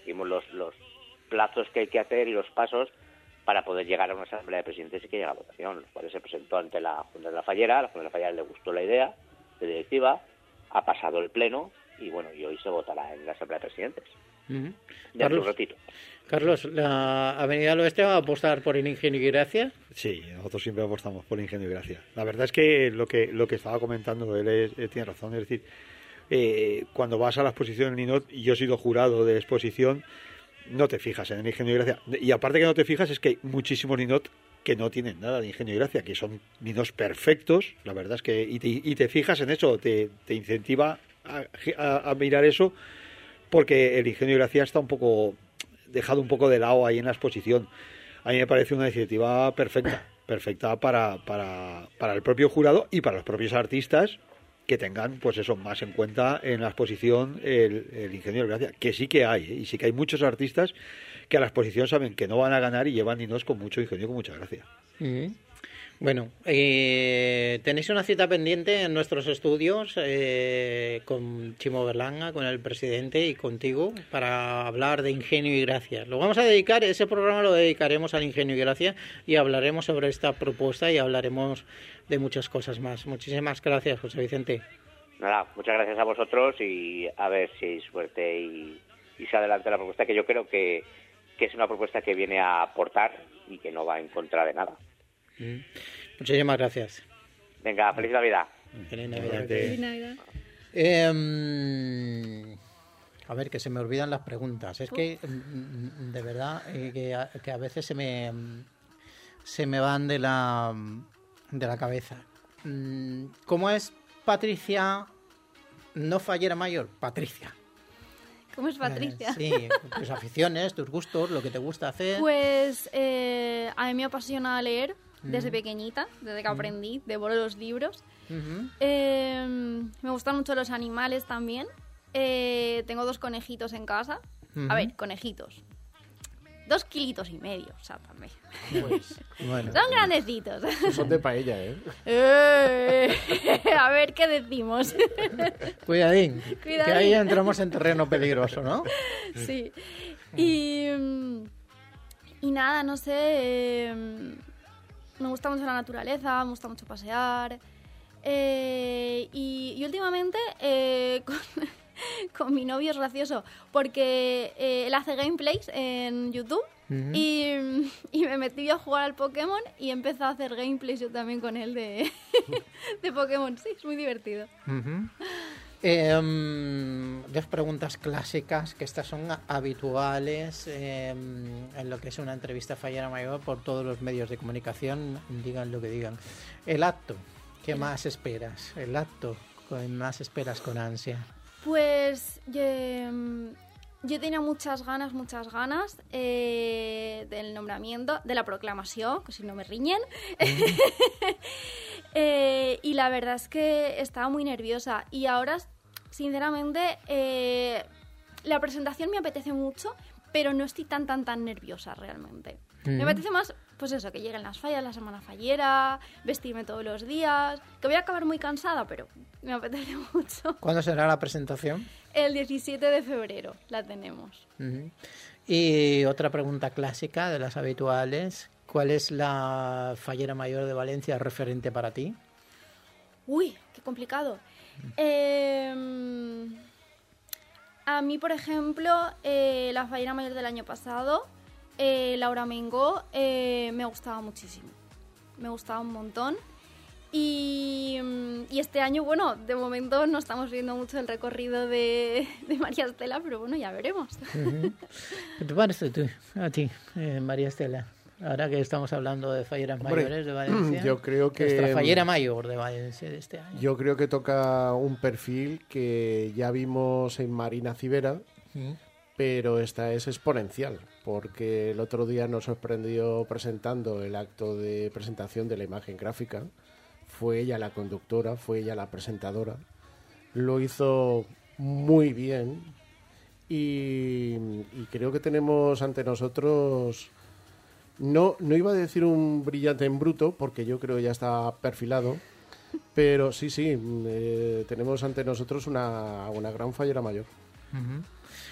seguimos los plazos que hay que hacer y los pasos para poder llegar a una asamblea de presidentes y que llegue a votación, los cuales se presentó ante la Junta de la Fallera. A la Junta de la Fallera le gustó la idea de directiva, ha pasado el pleno y bueno, y hoy se votará en la asamblea de presidentes. Ya un ratito. Carlos, ¿la Avenida del Oeste va a apostar por el Ingenio y Gracia? Sí, nosotros siempre apostamos por Ingenio y Gracia. La verdad es que lo que estaba comentando él tiene razón, es decir, cuando vas a la exposición en Ninot, y yo he sido jurado de exposición, no te fijas en el Ingenio y Gracia. Y aparte que no te fijas es que hay muchísimos Ninot que no tienen nada de Ingenio y Gracia, que son Ninots perfectos, la verdad es que, y te fijas en eso, te incentiva a mirar eso, porque el Ingenio y Gracia está dejado un poco de lado ahí en la exposición. A mí me parece una iniciativa perfecta para el propio jurado y para los propios artistas que tengan, pues eso, más en cuenta en la exposición el Ingenio y Gracia, que sí que hay, y sí que hay muchos artistas que a la exposición saben que no van a ganar y llevan ninos con mucho ingenio, con mucha gracia. Bueno, tenéis una cita pendiente en nuestros estudios con Chimo Berlanga, con el presidente y contigo para hablar de Ingenio y Gracia. Ese programa lo dedicaremos al Ingenio y Gracia y hablaremos sobre esta propuesta y hablaremos de muchas cosas más. Muchísimas gracias, José Vicente. Nada, muchas gracias a vosotros y a ver si hay suerte y se adelanta la propuesta, que yo creo que es una propuesta que viene a aportar y que no va en contra de nada. Muchísimas gracias. Venga, feliz Navidad. Feliz Navidad. Feliz Navidad. A ver, que se me olvidan las preguntas. Es que, de verdad, que a veces se me van de la cabeza. ¿Cómo es Patricia, no Fallera Mayor? Patricia. ¿Cómo es Patricia? Sí, tus aficiones, tus gustos, lo que te gusta hacer. Pues a mí me apasiona leer desde pequeñita, desde que aprendí, devoro los libros. Me gustan mucho los animales también. Tengo 2 conejitos en casa. A ver, conejitos. 2,5 kilos, o sea, también. Pues, bueno, Son grandecitos. son de paella, ¿eh? A ver qué decimos. Cuidadín, que ahí entramos en terreno peligroso, ¿no? Sí. Y nada, no sé. Me gusta mucho la naturaleza, me gusta mucho pasear. Y últimamente con mi novio es gracioso porque él hace gameplays en YouTube y me metí a jugar al Pokémon y empecé a hacer gameplays yo también con él de Pokémon. Sí, es muy divertido. 2 preguntas clásicas, que estas son habituales en lo que es una entrevista Fallera Mayor por todos los medios de comunicación, digan lo que digan. El acto, ¿qué más esperas? El acto que más esperas con ansia. Pues yo tenía muchas ganas del nombramiento, de la proclamación, que si no me riñen. Y la verdad es que estaba muy nerviosa. Y ahora, sinceramente, la presentación me apetece mucho, pero no estoy tan nerviosa realmente. Me apetece más, pues eso, que lleguen las fallas, la semana fallera, vestirme todos los días, que voy a acabar muy cansada, pero me apetece mucho. ¿Cuándo será la presentación? El 17 de febrero la tenemos. Y otra pregunta clásica de las habituales, ¿cuál es la Fallera Mayor de Valencia referente para ti? Uy, qué complicado. A mí, por ejemplo, la Fallera Mayor del año pasado, Laura Mengó, me gustaba muchísimo. Me gustaba un montón. Y este año, bueno, de momento no estamos viendo mucho el recorrido de María Estela, pero bueno, ya veremos. ¿Qué te parece a ti, María Estela? Ahora que estamos hablando de falleras mayores de Valencia. Yo creo que nuestra fallera mayor de Valencia de este año. Yo creo que toca un perfil que ya vimos en Marina Civera, pero esta es exponencial, porque el otro día nos sorprendió presentando el acto de presentación de la imagen gráfica. Fue ella la conductora, fue ella la presentadora. Lo hizo muy bien y creo que tenemos ante nosotros, no iba a decir un brillante en bruto, porque yo creo ya está perfilado, pero sí, tenemos ante nosotros una gran fallera mayor.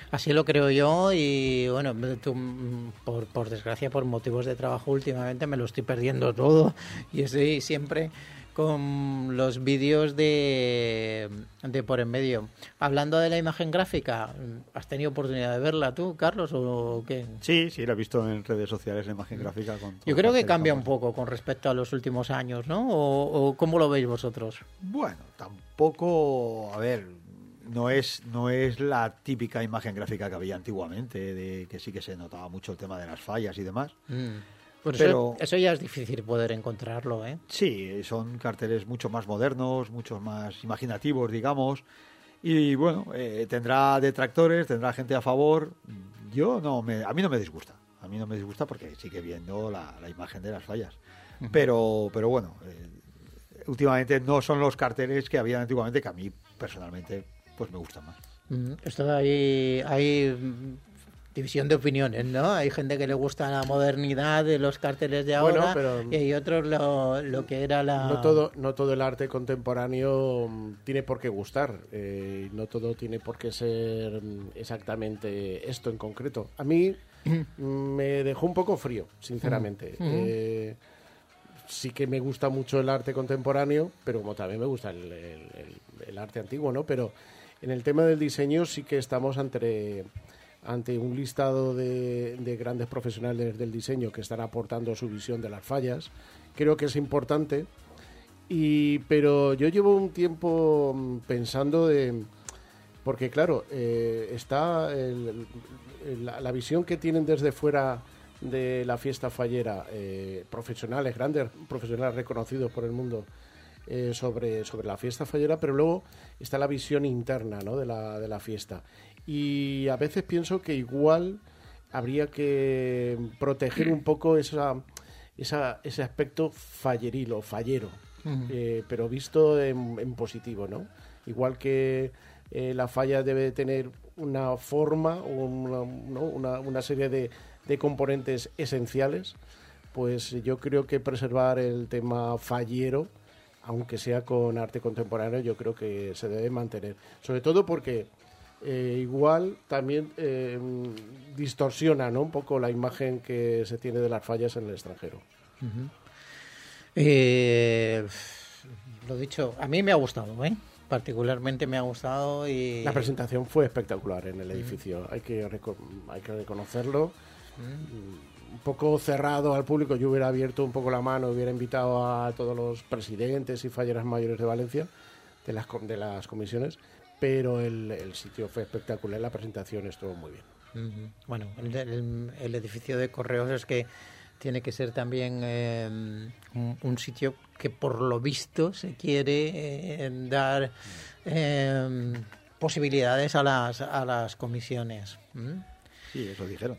Así lo creo yo y bueno, por desgracia, por motivos de trabajo últimamente me lo estoy perdiendo todo y estoy siempre con los vídeos de por en medio. Hablando de la imagen gráfica, ¿has tenido oportunidad de verla tú, Carlos, o qué? Sí, la he visto en redes sociales, la imagen gráfica. Yo creo que cambia un poco con respecto a los últimos años, ¿no? ¿O cómo lo veis vosotros? Bueno, tampoco, a ver, no es la típica imagen gráfica que había antiguamente, de que sí que se notaba mucho el tema de las fallas y demás. Pues pero eso ya es difícil poder encontrarlo, ¿eh? Sí, son carteles mucho más modernos, mucho más imaginativos, digamos. Y bueno, tendrá detractores, tendrá gente a favor. A mí no me disgusta. A mí no me disgusta porque sigue viendo la imagen de las fallas. Pero bueno, últimamente no son los carteles que había antiguamente, que a mí personalmente pues me gustan más. Esto hay división de opiniones, ¿no? Hay gente que le gusta la modernidad de los carteles de ahora, pero y hay otros lo que era la... No todo el arte contemporáneo tiene por qué gustar, no todo tiene por qué ser exactamente esto en concreto. A mí me dejó un poco frío, sinceramente. Sí que me gusta mucho el arte contemporáneo, pero como también me gusta el arte antiguo, ¿no? Pero en el tema del diseño sí que estamos ante un listado de grandes profesionales del diseño que están aportando su visión de las fallas. Creo que es importante, pero yo llevo un tiempo pensando porque claro, está la visión que tienen desde fuera de la fiesta fallera, grandes profesionales reconocidos por el mundo, sobre la fiesta fallera, pero luego está la visión interna, ¿no? de la fiesta. Y a veces pienso que igual habría que proteger un poco ese aspecto falleril o fallero, pero visto en positivo, ¿no? Igual que la falla debe tener una forma o una serie de componentes esenciales, pues yo creo que preservar el tema fallero, aunque sea con arte contemporáneo, yo creo que se debe mantener. Sobre todo porque igual también distorsiona, ¿no? un poco la imagen que se tiene de las fallas en el extranjero. Lo dicho, a mí me ha gustado, particularmente me ha gustado. Y la presentación fue espectacular en el edificio, hay que reconocerlo. Un poco cerrado al público. Yo hubiera abierto un poco la mano, hubiera invitado a todos los presidentes y falleras mayores de Valencia, de las comisiones, pero el sitio fue espectacular, la presentación estuvo muy bien. Bueno, el edificio de Correos es que tiene que ser también un sitio que por lo visto se quiere dar posibilidades a las comisiones. Sí, eso dijeron.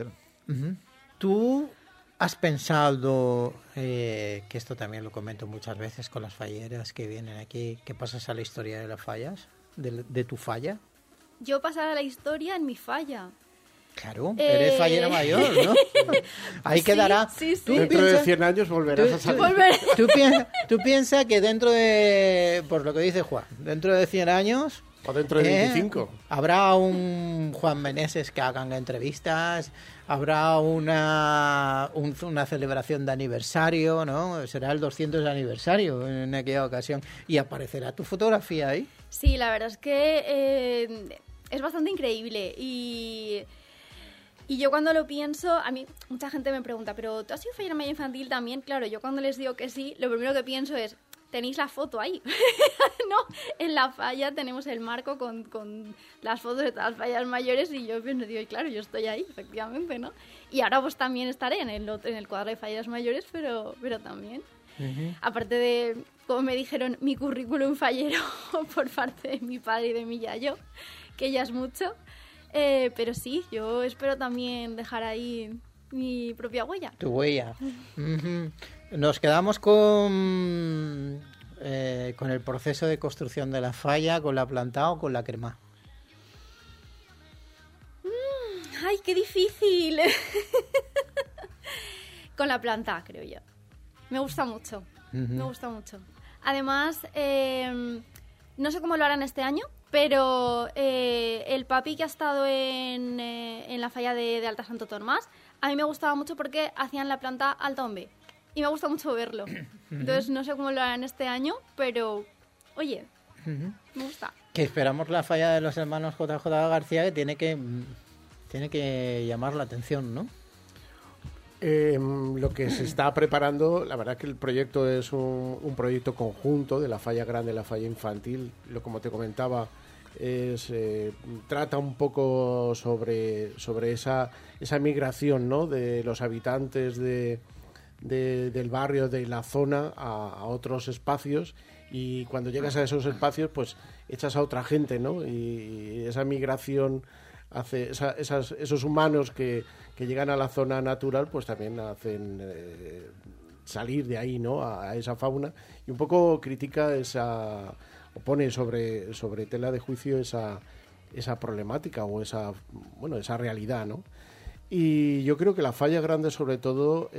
¿Tú has pensado, que esto también lo comento muchas veces con las falleras que vienen aquí, que pasas a la historia de las fallas, de tu falla? Yo pasaré a la historia en mi falla. Claro, eres fallera mayor, ¿no? Ahí quedará. Sí. Dentro de 100 años volverás a salir. Tú piensas que dentro de, por lo que dice Juan, dentro de 100 años... O dentro de 25. Habrá un Juan Meneses que hagan entrevistas, habrá una celebración de aniversario, ¿no? Será el 200 aniversario en aquella ocasión. Y aparecerá tu fotografía ahí. Sí, la verdad es que es bastante increíble. Y yo cuando lo pienso, a mí mucha gente me pregunta, ¿pero tú has sido fallera mayor infantil también? Claro, yo cuando les digo que sí, lo primero que pienso es... Tenéis la foto ahí, ¿no? En la falla tenemos el marco con las fotos de todas las fallas mayores y yo pienso, digo, claro, yo estoy ahí, efectivamente, ¿no? Y ahora pues también estaré en el cuadro de fallas mayores, pero también. Aparte de, como me dijeron, mi currículum fallero por parte de mi padre y de mi yayo, que ya es mucho. Pero sí, yo espero también dejar ahí mi propia huella. Tu huella. Nos quedamos con el proceso de construcción de la falla, con la planta o con la crema. ¡Ay, qué difícil! Con la planta, creo yo. Me gusta mucho. Me gusta mucho. Además, no sé cómo lo harán este año, Pero el papi que ha estado en la falla de Alta Santo Tomás, a mí me gustaba mucho porque hacían la planta alta hombre. Y me gusta mucho verlo. Entonces no sé cómo lo harán este año, pero oye, me gusta. Que esperamos la falla de los hermanos JJ García, que tiene que llamar la atención, ¿no? Lo que se está preparando, la verdad que el proyecto es un proyecto conjunto de la falla grande y la falla infantil. Como te comentaba, trata un poco sobre esa migración, ¿no?, de los habitantes del barrio, de la zona, a otros espacios, y cuando llegas a esos espacios pues echas a otra gente, ¿no? Y esa migración hace esos humanos que llegan a la zona natural, pues también hacen salir de ahí, ¿no?, a esa fauna, y un poco critica o pone sobre tela de juicio esa problemática o esa realidad, ¿no? Y yo creo que la falla grande, sobre todo,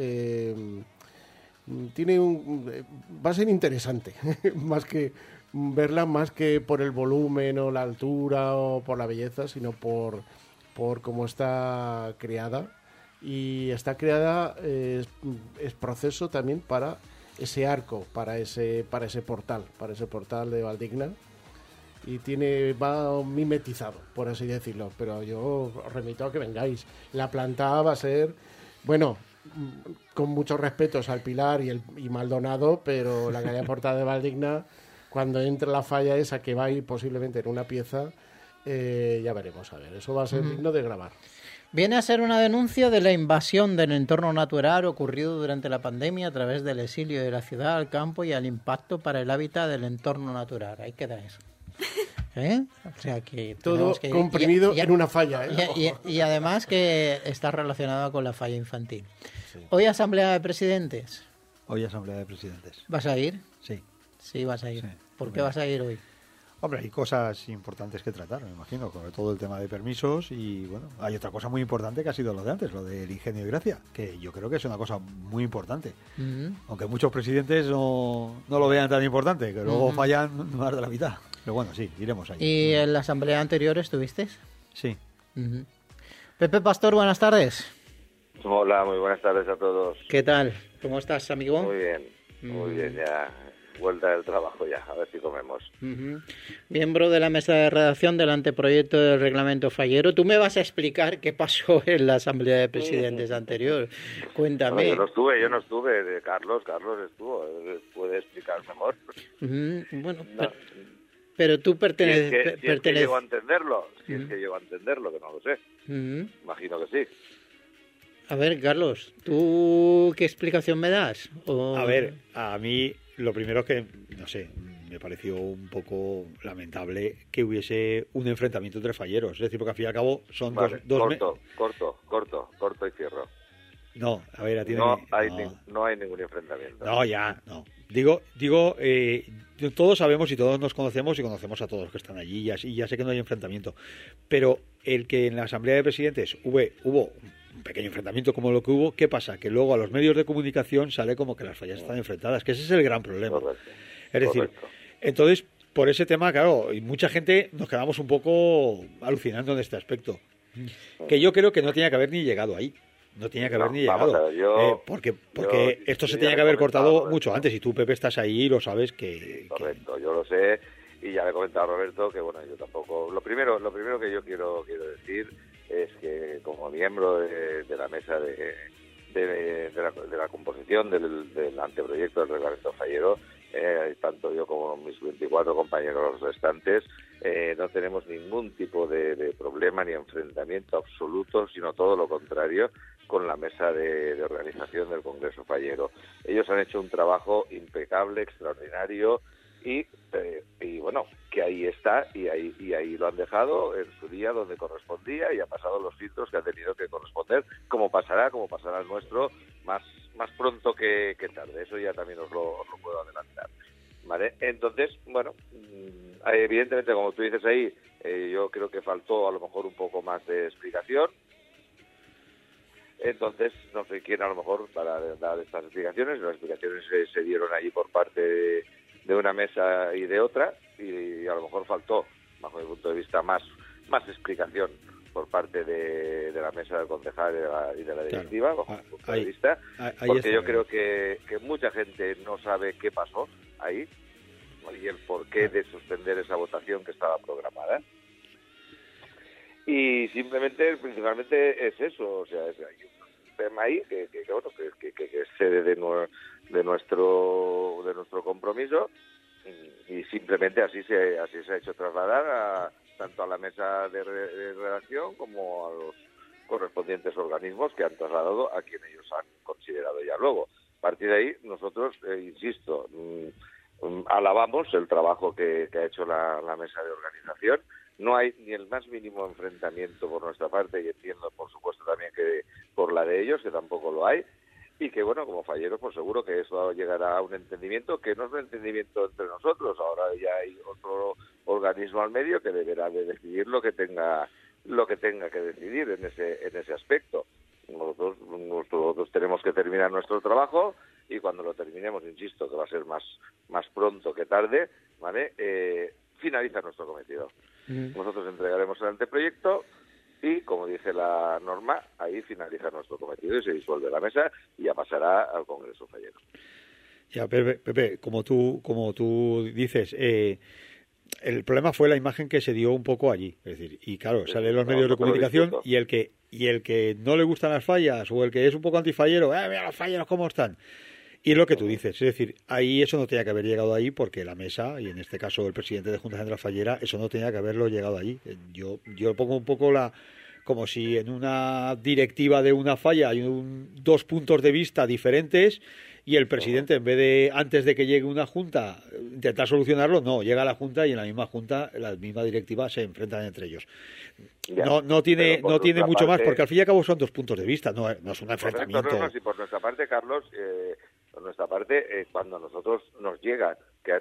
va a ser interesante más que verla, más que por el volumen o la altura o por la belleza, sino por cómo está creada. Y está creada es proceso también para ese arco, para ese portal de Valdigna, y va mimetizado, por así decirlo, pero yo os remito a que vengáis. La planta va a ser, bueno, con muchos respetos al Pilar y Maldonado, pero la calle Portada de Valdigna, cuando entre la falla esa que va a ir posiblemente en una pieza, ya veremos, a ver, eso va a ser digno de grabar. Viene a ser una denuncia de la invasión del entorno natural ocurrido durante la pandemia a través del exilio de la ciudad al campo y al impacto para el hábitat del entorno natural. Ahí queda eso. O sea que todo comprimido en una falla. Y además que está relacionado con la falla infantil. Sí. Hoy asamblea de presidentes. Hoy asamblea de presidentes. ¿Vas a ir? Sí. Sí, vas a ir. Sí. ¿Por qué vas a ir hoy? Hombre, hay cosas importantes que tratar, me imagino, sobre todo el tema de permisos, y bueno, hay otra cosa muy importante que ha sido lo de antes, lo del Ingenio de Gracia, que yo creo que es una cosa muy importante. Aunque muchos presidentes no lo vean tan importante, que luego fallan más de la mitad. Pero bueno, sí, iremos ahí. ¿Y en la asamblea anterior estuviste? Sí. Pepe Pastor, buenas tardes. Hola, muy buenas tardes a todos. ¿Qué tal? ¿Cómo estás, amigo? Muy bien, ya vuelta del trabajo ya, a ver si comemos. Miembro de la mesa de redacción del anteproyecto del reglamento fallero. Tú me vas a explicar qué pasó en la asamblea de presidentes anterior. Cuéntame. No, yo no estuve. Carlos estuvo. Puede explicar mejor. Bueno, pero tú perteneces... Si es que llego a entenderlo. Si es que llego a entenderlo, que no lo sé. Imagino que sí. A ver, Carlos, ¿tú qué explicación me das? A ver, a mí lo primero que, no sé, me pareció un poco lamentable que hubiese un enfrentamiento entre falleros. Es decir, porque al fin y al cabo son corto y cierro. No, a ver, a ti no hay ningún enfrentamiento. No. Digo, todos sabemos y todos nos conocemos y conocemos a todos los que están allí, y ya sé que no hay enfrentamiento. Pero el que en la asamblea de presidentes hubo un pequeño enfrentamiento como lo que hubo, ¿qué pasa? Que luego a los medios de comunicación sale como que las fallas están enfrentadas, que ese es el gran problema. Correcto. Es decir, entonces, por ese tema, claro, y mucha gente nos quedamos un poco alucinando en este aspecto. Que yo creo que no tenía que haber ni llegado ahí. No tenía que haber ni llegado. Porque esto se tenía que haber cortado mucho antes, y tú, Pepe, estás ahí y lo sabes que... Correcto, yo lo sé, y ya le he comentado a Roberto que, bueno, yo tampoco... Lo primero que yo quiero decir es que, como miembro de la mesa de la composición del anteproyecto del reglamento fallero, tanto yo como mis 24 compañeros restantes, no tenemos ningún tipo de problema ni enfrentamiento absoluto, sino todo lo contrario, con la mesa de organización del Congreso Fallero. Ellos han hecho un trabajo impecable, extraordinario, y bueno, que ahí está, y ahí lo han dejado en su día donde correspondía, y ha pasado los filtros que ha tenido que corresponder, como pasará el nuestro más pronto que tarde. Eso ya también os lo puedo adelantar, ¿vale? Entonces, bueno, evidentemente, como tú dices ahí, yo creo que faltó a lo mejor un poco más de explicación. Entonces, no sé quién a lo mejor para dar estas explicaciones. Las explicaciones se dieron allí por parte de una mesa y de otra, y a lo mejor faltó bajo mi punto de vista, más explicación por parte de la mesa del concejal y de la directiva, bajo mi punto de vista, porque yo creo que mucha gente no sabe qué pasó ahí y el porqué de suspender esa votación que estaba programada. Y simplemente, principalmente es eso, o sea, hay un tema ahí que excede de nuestro compromiso y simplemente así se ha hecho trasladar tanto a la mesa de redacción como a los correspondientes organismos que han trasladado a quien ellos han considerado ya luego. A partir de ahí, nosotros, insisto, alabamos el trabajo que ha hecho la mesa de organización. No hay ni el más mínimo enfrentamiento por nuestra parte y entiendo, por supuesto, también que por la de ellos, que tampoco lo hay. Y que, bueno, como falleros, pues seguro que eso llegará a un entendimiento que no es un entendimiento entre nosotros. Ahora ya hay otro organismo al medio que deberá de decidir lo que tenga que decidir en ese aspecto. Nosotros tenemos que terminar nuestro trabajo y cuando lo terminemos, insisto, que va a ser más pronto que tarde, ¿vale? Finaliza nuestro cometido. Nosotros entregaremos el anteproyecto y, como dice la norma, ahí finaliza nuestro cometido y se disuelve la mesa y ya pasará al Congreso fallero. Ya, Pepe, como tú dices, el problema fue la imagen que se dio un poco allí, es decir, y claro, salen los medios de comunicación y el que no le gustan las fallas o el que es un poco antifallero, mira los falleros cómo están. Y es lo que tú dices, es decir, ahí eso no tenía que haber llegado ahí porque la mesa, y en este caso el presidente de Junta General Fallera, eso no tenía que haberlo llegado allí. Yo pongo un poco como si en una directiva de una falla hay dos puntos de vista diferentes y el presidente, en vez de, antes de que llegue una junta, intentar solucionarlo, no, llega a la junta y en la misma junta, la misma directiva se enfrentan entre ellos. Ya, no tiene mucho más, porque al fin y al cabo son dos puntos de vista, no es un enfrentamiento. Y por nuestra parte, Carlos, por nuestra parte, cuando a nosotros nos llega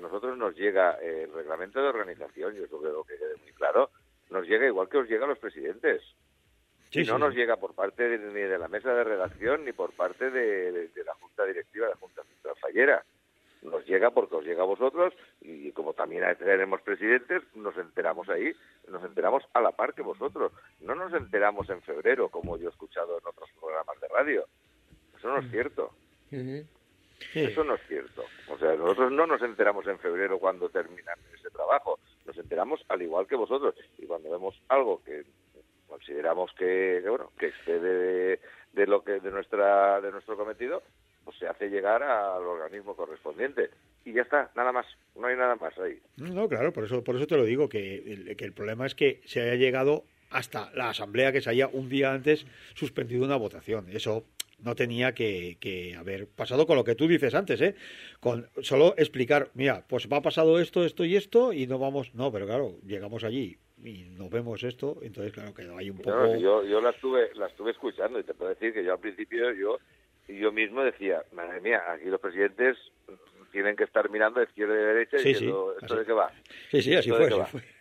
el reglamento de organización, yo creo que quede muy claro, nos llega igual que os llega a los presidentes. Sí, no nos llega por parte ni de la mesa de redacción ni por parte de la Junta Directiva de la Junta Central Fallera. Nos llega porque os llega a vosotros y como también tenemos presidentes, nos enteramos ahí, nos enteramos a la par que vosotros. No nos enteramos en febrero, como yo he escuchado en otros programas de radio. Eso no es cierto. Sí. Eso no es cierto. O sea, nosotros no nos enteramos en febrero cuando terminan ese trabajo. Nos enteramos al igual que vosotros. Y cuando vemos algo que consideramos que excede de nuestro cometido, pues se hace llegar al organismo correspondiente y ya está, nada más, no hay nada más ahí. No, claro, por eso te lo digo, que el problema es que se haya llegado hasta la asamblea, que se haya un día antes suspendido una votación. Eso no tenía que haber pasado con lo que tú dices antes, con solo explicar, mira, pues me ha pasado esto y esto y no vamos, no, pero claro, llegamos allí y no vemos esto, entonces claro que hay un poco... Claro, yo la estuve escuchando y te puedo decir que yo al principio yo mismo decía, madre mía, aquí los presidentes tienen que estar mirando de izquierda y de derecha y diciendo, ¿esto de qué va? Sí, así fue.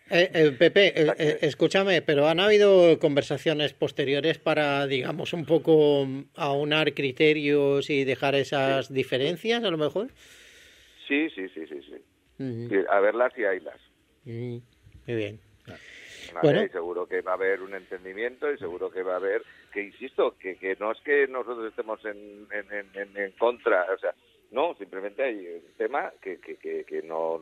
Pepe, escúchame, pero ¿han habido conversaciones posteriores para, digamos, un poco aunar criterios y dejar esas diferencias, a lo mejor? Sí. A verlas y haylas. Muy bien. Vale, bueno. Y seguro que va a haber un entendimiento y seguro que va a haber, que insisto, que no es que nosotros estemos en contra, o sea, no, simplemente hay un tema que no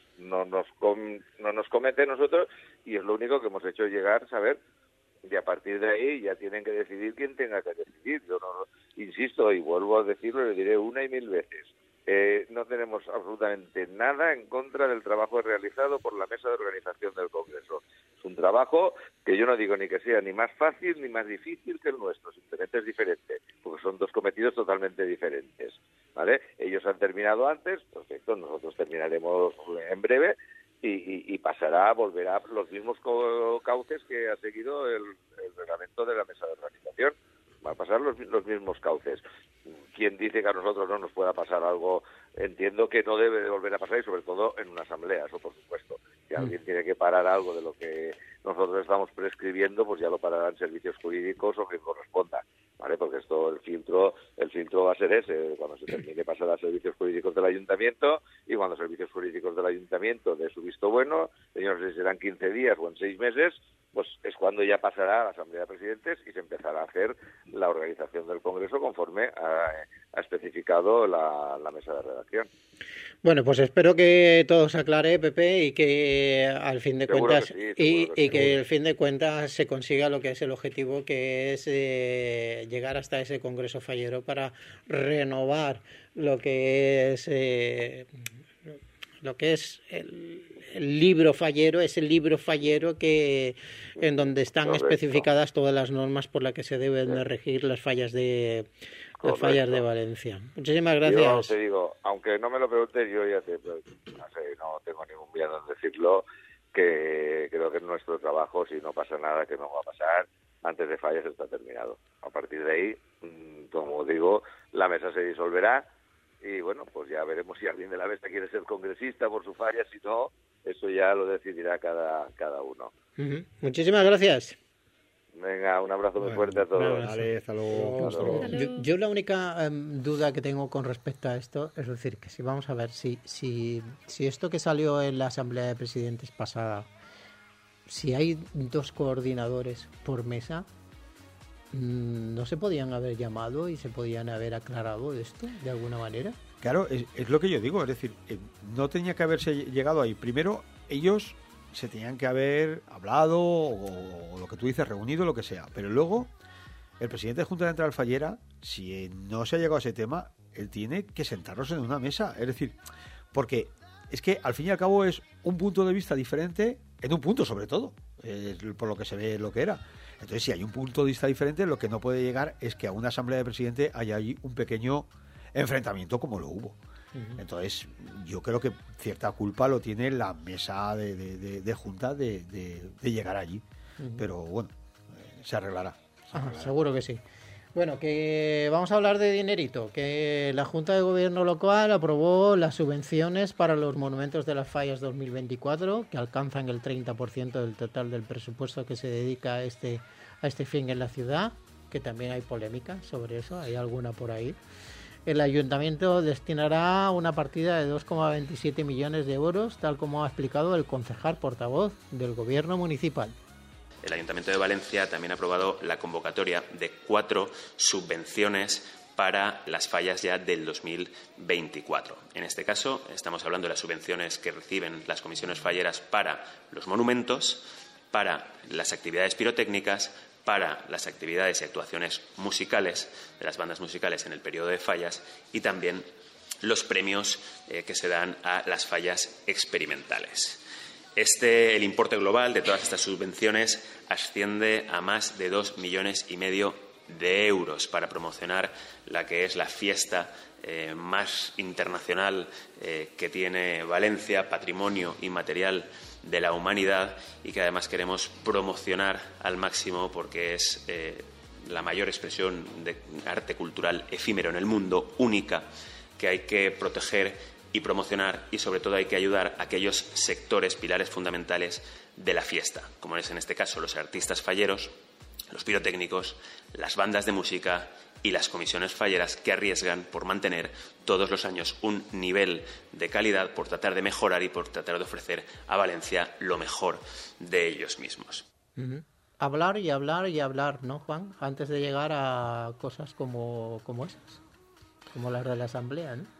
nos comete nosotros y es lo único que hemos hecho llegar, saber, y a partir de ahí ya tienen que decidir quien tenga que decidir. Yo no insisto y vuelvo a decirlo, le diré una y mil veces. No tenemos absolutamente nada en contra del trabajo realizado por la mesa de organización del Congreso. Es un trabajo que yo no digo ni que sea ni más fácil ni más difícil que el nuestro, simplemente es diferente, porque son dos cometidos totalmente diferentes, ¿vale? Ellos han terminado antes, perfecto, nosotros terminaremos en breve y volverá los mismos cauces que ha seguido el reglamento de la mesa de organización. Va a pasar los mismos cauces. Quien dice que a nosotros no nos pueda pasar algo, entiendo que no debe de volver a pasar, y sobre todo en una asamblea, eso por supuesto. Si alguien tiene que parar algo de lo que nosotros estamos prescribiendo, pues ya lo pararán servicios jurídicos o quien corresponda, ¿vale? ¿vale? Porque esto, el filtro va a ser ese, cuando se termine pasar a servicios jurídicos del ayuntamiento, y cuando servicios jurídicos del ayuntamiento dé su visto bueno, yo no sé si serán 15 días o en 6 meses, pues es cuando ya pasará a la Asamblea de Presidentes y se empezará a hacer la organización del Congreso conforme ha especificado la mesa de redacción. Bueno, pues espero que todo se aclare, Pepe, y que al fin de Seguro cuentas que sí, y que al fin de cuentas se consiga lo que es el objetivo, que es llegar hasta ese Congreso fallero para renovar lo que es el libro fallero, es el libro fallero que en donde están Correcto. especificadas todas las normas por las que se deben de regir las fallas de Valencia. Muchísimas gracias. Yo te digo, aunque no me lo preguntes, yo ya no tengo ningún miedo en decirlo, que creo que nuestro trabajo, si no pasa nada, que no va a pasar, antes de fallas está terminado. A partir de ahí, como digo, la mesa se disolverá y bueno, pues ya veremos si alguien de la mesa quiere ser congresista por su falla, si no, eso ya lo decidirá cada uno. Uh-huh. Muchísimas gracias. Venga, un abrazo muy fuerte a todos. Vale, hasta luego. Hasta luego. Yo la única duda que tengo con respecto a esto es decir, que si vamos a ver, si esto que salió en la Asamblea de Presidentes pasada, si hay 2 coordinadores por mesa, ¿no se podían haber llamado y se podían haber aclarado esto de alguna manera? Claro, es lo que yo digo, es decir, no tenía que haberse llegado ahí. Primero, ellos se tenían que haber hablado o lo que tú dices, reunido, lo que sea. Pero luego, el presidente de Junta Central Fallera, si no se ha llegado a ese tema, él tiene que sentarnos en una mesa. Es decir, porque es que al fin y al cabo es un punto de vista diferente, en un punto sobre todo, por lo que se ve lo que era. Entonces, si hay un punto de vista diferente, lo que no puede llegar es que a una asamblea de presidente haya allí un pequeño enfrentamiento como lo hubo. Entonces, yo creo que cierta culpa lo tiene la mesa de Junta de llegar allí. Pero bueno, se arreglará. Seguro que sí. Bueno, que vamos a hablar de dinerito, que la Junta de Gobierno local aprobó las subvenciones para los monumentos de las fallas 2024, que alcanzan el 30% del total del presupuesto que se dedica a este fin en la ciudad, que también hay polémica sobre eso, hay alguna por ahí. El ayuntamiento destinará una partida de 2,27 millones de euros, tal como ha explicado el concejal portavoz del Gobierno municipal. El Ayuntamiento de Valencia también ha aprobado la convocatoria de 4 subvenciones para las fallas ya del 2024. En este caso, estamos hablando de las subvenciones que reciben las comisiones falleras para los monumentos, para las actividades pirotécnicas, para las actividades y actuaciones musicales de las bandas musicales en el periodo de fallas y también los premios que se dan a las fallas experimentales. El importe global de todas estas subvenciones asciende a más de 2,5 millones de euros para promocionar la que es la fiesta más internacional que tiene Valencia, patrimonio inmaterial de la humanidad, y que además queremos promocionar al máximo porque es la mayor expresión de arte cultural efímero en el mundo, única, que hay que proteger y promocionar, y sobre todo hay que ayudar a aquellos sectores, pilares fundamentales de la fiesta, como es en este caso los artistas falleros, los pirotécnicos, las bandas de música y las comisiones falleras, que arriesgan por mantener todos los años un nivel de calidad, por tratar de mejorar y por tratar de ofrecer a Valencia lo mejor de ellos mismos. Hablar y hablar y hablar, ¿no, Juan? Antes de llegar a cosas como esas, como las de la Asamblea, ¿no?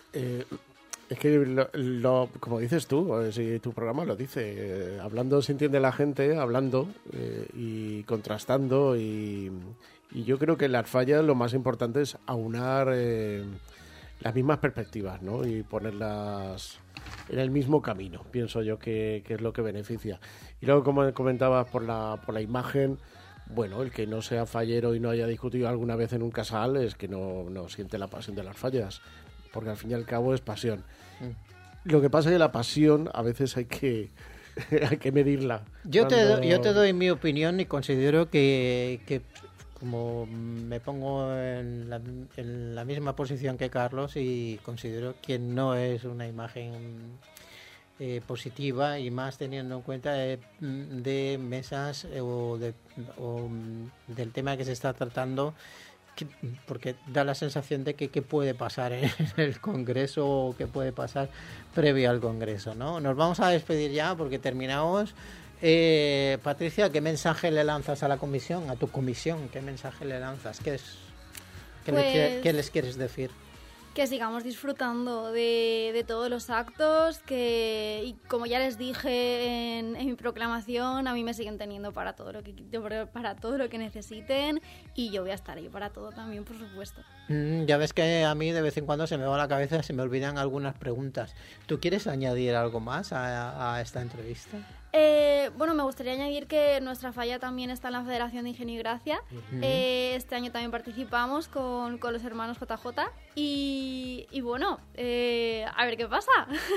Es que, como dices tú, si tu programa lo dice, hablando se entiende la gente, hablando y contrastando, y yo creo que en las fallas lo más importante es aunar las mismas perspectivas, ¿no? Y ponerlas en el mismo camino, pienso yo que es lo que beneficia. Y luego, como comentabas, por la imagen, bueno, el que no sea fallero y no haya discutido alguna vez en un casal es que no siente la pasión de las fallas, porque al fin y al cabo es pasión. Lo que pasa es que la pasión a veces hay que medirla. Yo te doy mi opinión y considero que como me pongo en la misma posición que Carlos, y considero que no es una imagen positiva, y más teniendo en cuenta de mesas o del tema que se está tratando, porque da la sensación de que qué puede pasar en el Congreso o qué puede pasar previo al Congreso, ¿no? Nos vamos a despedir ya porque terminamos. Patricia, ¿qué mensaje le lanzas a la comisión, a tu comisión? ¿Qué mensaje le lanzas? ¿Qué les quieres decir? Que sigamos disfrutando de todos los actos, y como ya les dije en mi proclamación, a mí me siguen teniendo para todo lo que necesiten, y yo voy a estar ahí para todo también, por supuesto. Ya ves que a mí de vez en cuando se me va la cabeza, se me olvidan algunas preguntas. ¿Tú quieres añadir algo más a esta entrevista? Bueno, me gustaría añadir que nuestra falla también está en la Federación de Ingenio y Gracia. Este año también participamos con los hermanos JJ y bueno, a ver qué pasa.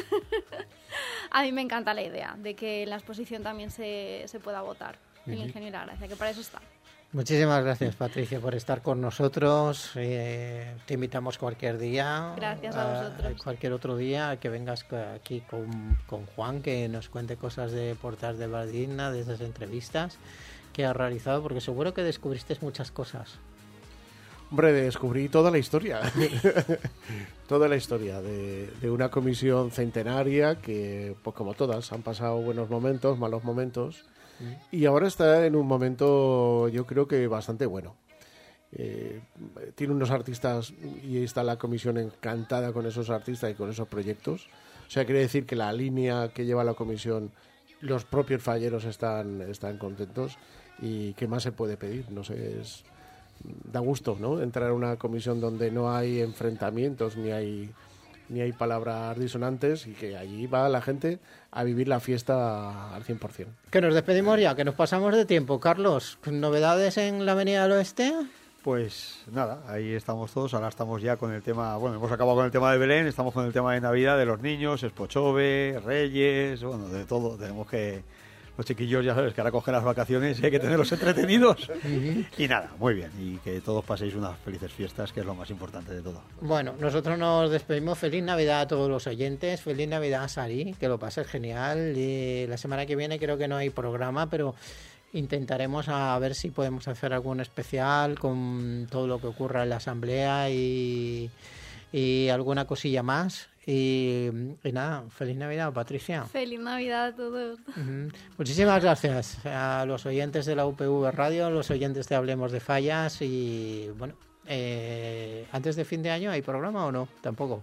A mí me encanta la idea de que en la exposición también se pueda votar el Ingenio y la Gracia, que para eso está. Muchísimas gracias, Patricia, por estar con nosotros. Te invitamos cualquier día. Gracias a vosotros. Cualquier otro día que vengas aquí con Juan, que nos cuente cosas de Portals de Valdigna, de esas entrevistas que ha realizado, porque seguro que descubriste muchas cosas. Hombre, descubrí toda la historia. Toda la historia de una comisión centenaria que, pues como todas, han pasado buenos momentos, malos momentos. Y ahora está en un momento, yo creo que bastante bueno. Tiene unos artistas y está la comisión encantada con esos artistas y con esos proyectos. O sea, quiere decir que la línea que lleva la comisión, los propios falleros están contentos. ¿Y qué más se puede pedir? No sé, da gusto, ¿no? Entrar a una comisión donde no hay enfrentamientos ni hay palabras disonantes y que allí va la gente a vivir la fiesta al 100%. Que nos despedimos ya, que nos pasamos de tiempo. Carlos, ¿novedades en la Avenida del Oeste? Pues nada, ahí estamos todos. Ahora estamos ya con el tema, bueno, hemos acabado con el tema de Belén, estamos con el tema de Navidad, de los niños, Expochove, Reyes, bueno, de todo. Tenemos que... Los chiquillos, ya sabes, que ahora cogen las vacaciones y hay que tenerlos entretenidos. Y nada, muy bien. Y que todos paséis unas felices fiestas, que es lo más importante de todo. Bueno, nosotros nos despedimos. Feliz Navidad a todos los oyentes. Feliz Navidad a Sari, que lo pases genial. Y la semana que viene creo que no hay programa, pero intentaremos a ver si podemos hacer algún especial con todo lo que ocurra en la asamblea y alguna cosilla más. Y nada, feliz Navidad, Patricia. Feliz Navidad a todos. Muchísimas gracias a los oyentes de la UPV Radio, los oyentes de Hablemos de Fallas. Y bueno, antes de fin de año, ¿hay programa o no? Tampoco.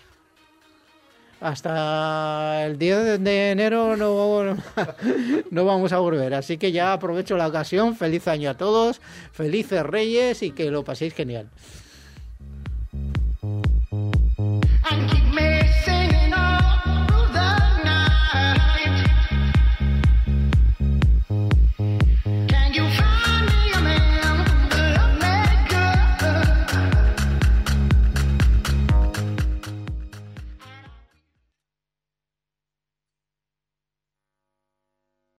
Hasta el 10 de enero no vamos a volver. Así que ya aprovecho la ocasión. Feliz año a todos, felices Reyes y que lo paséis genial.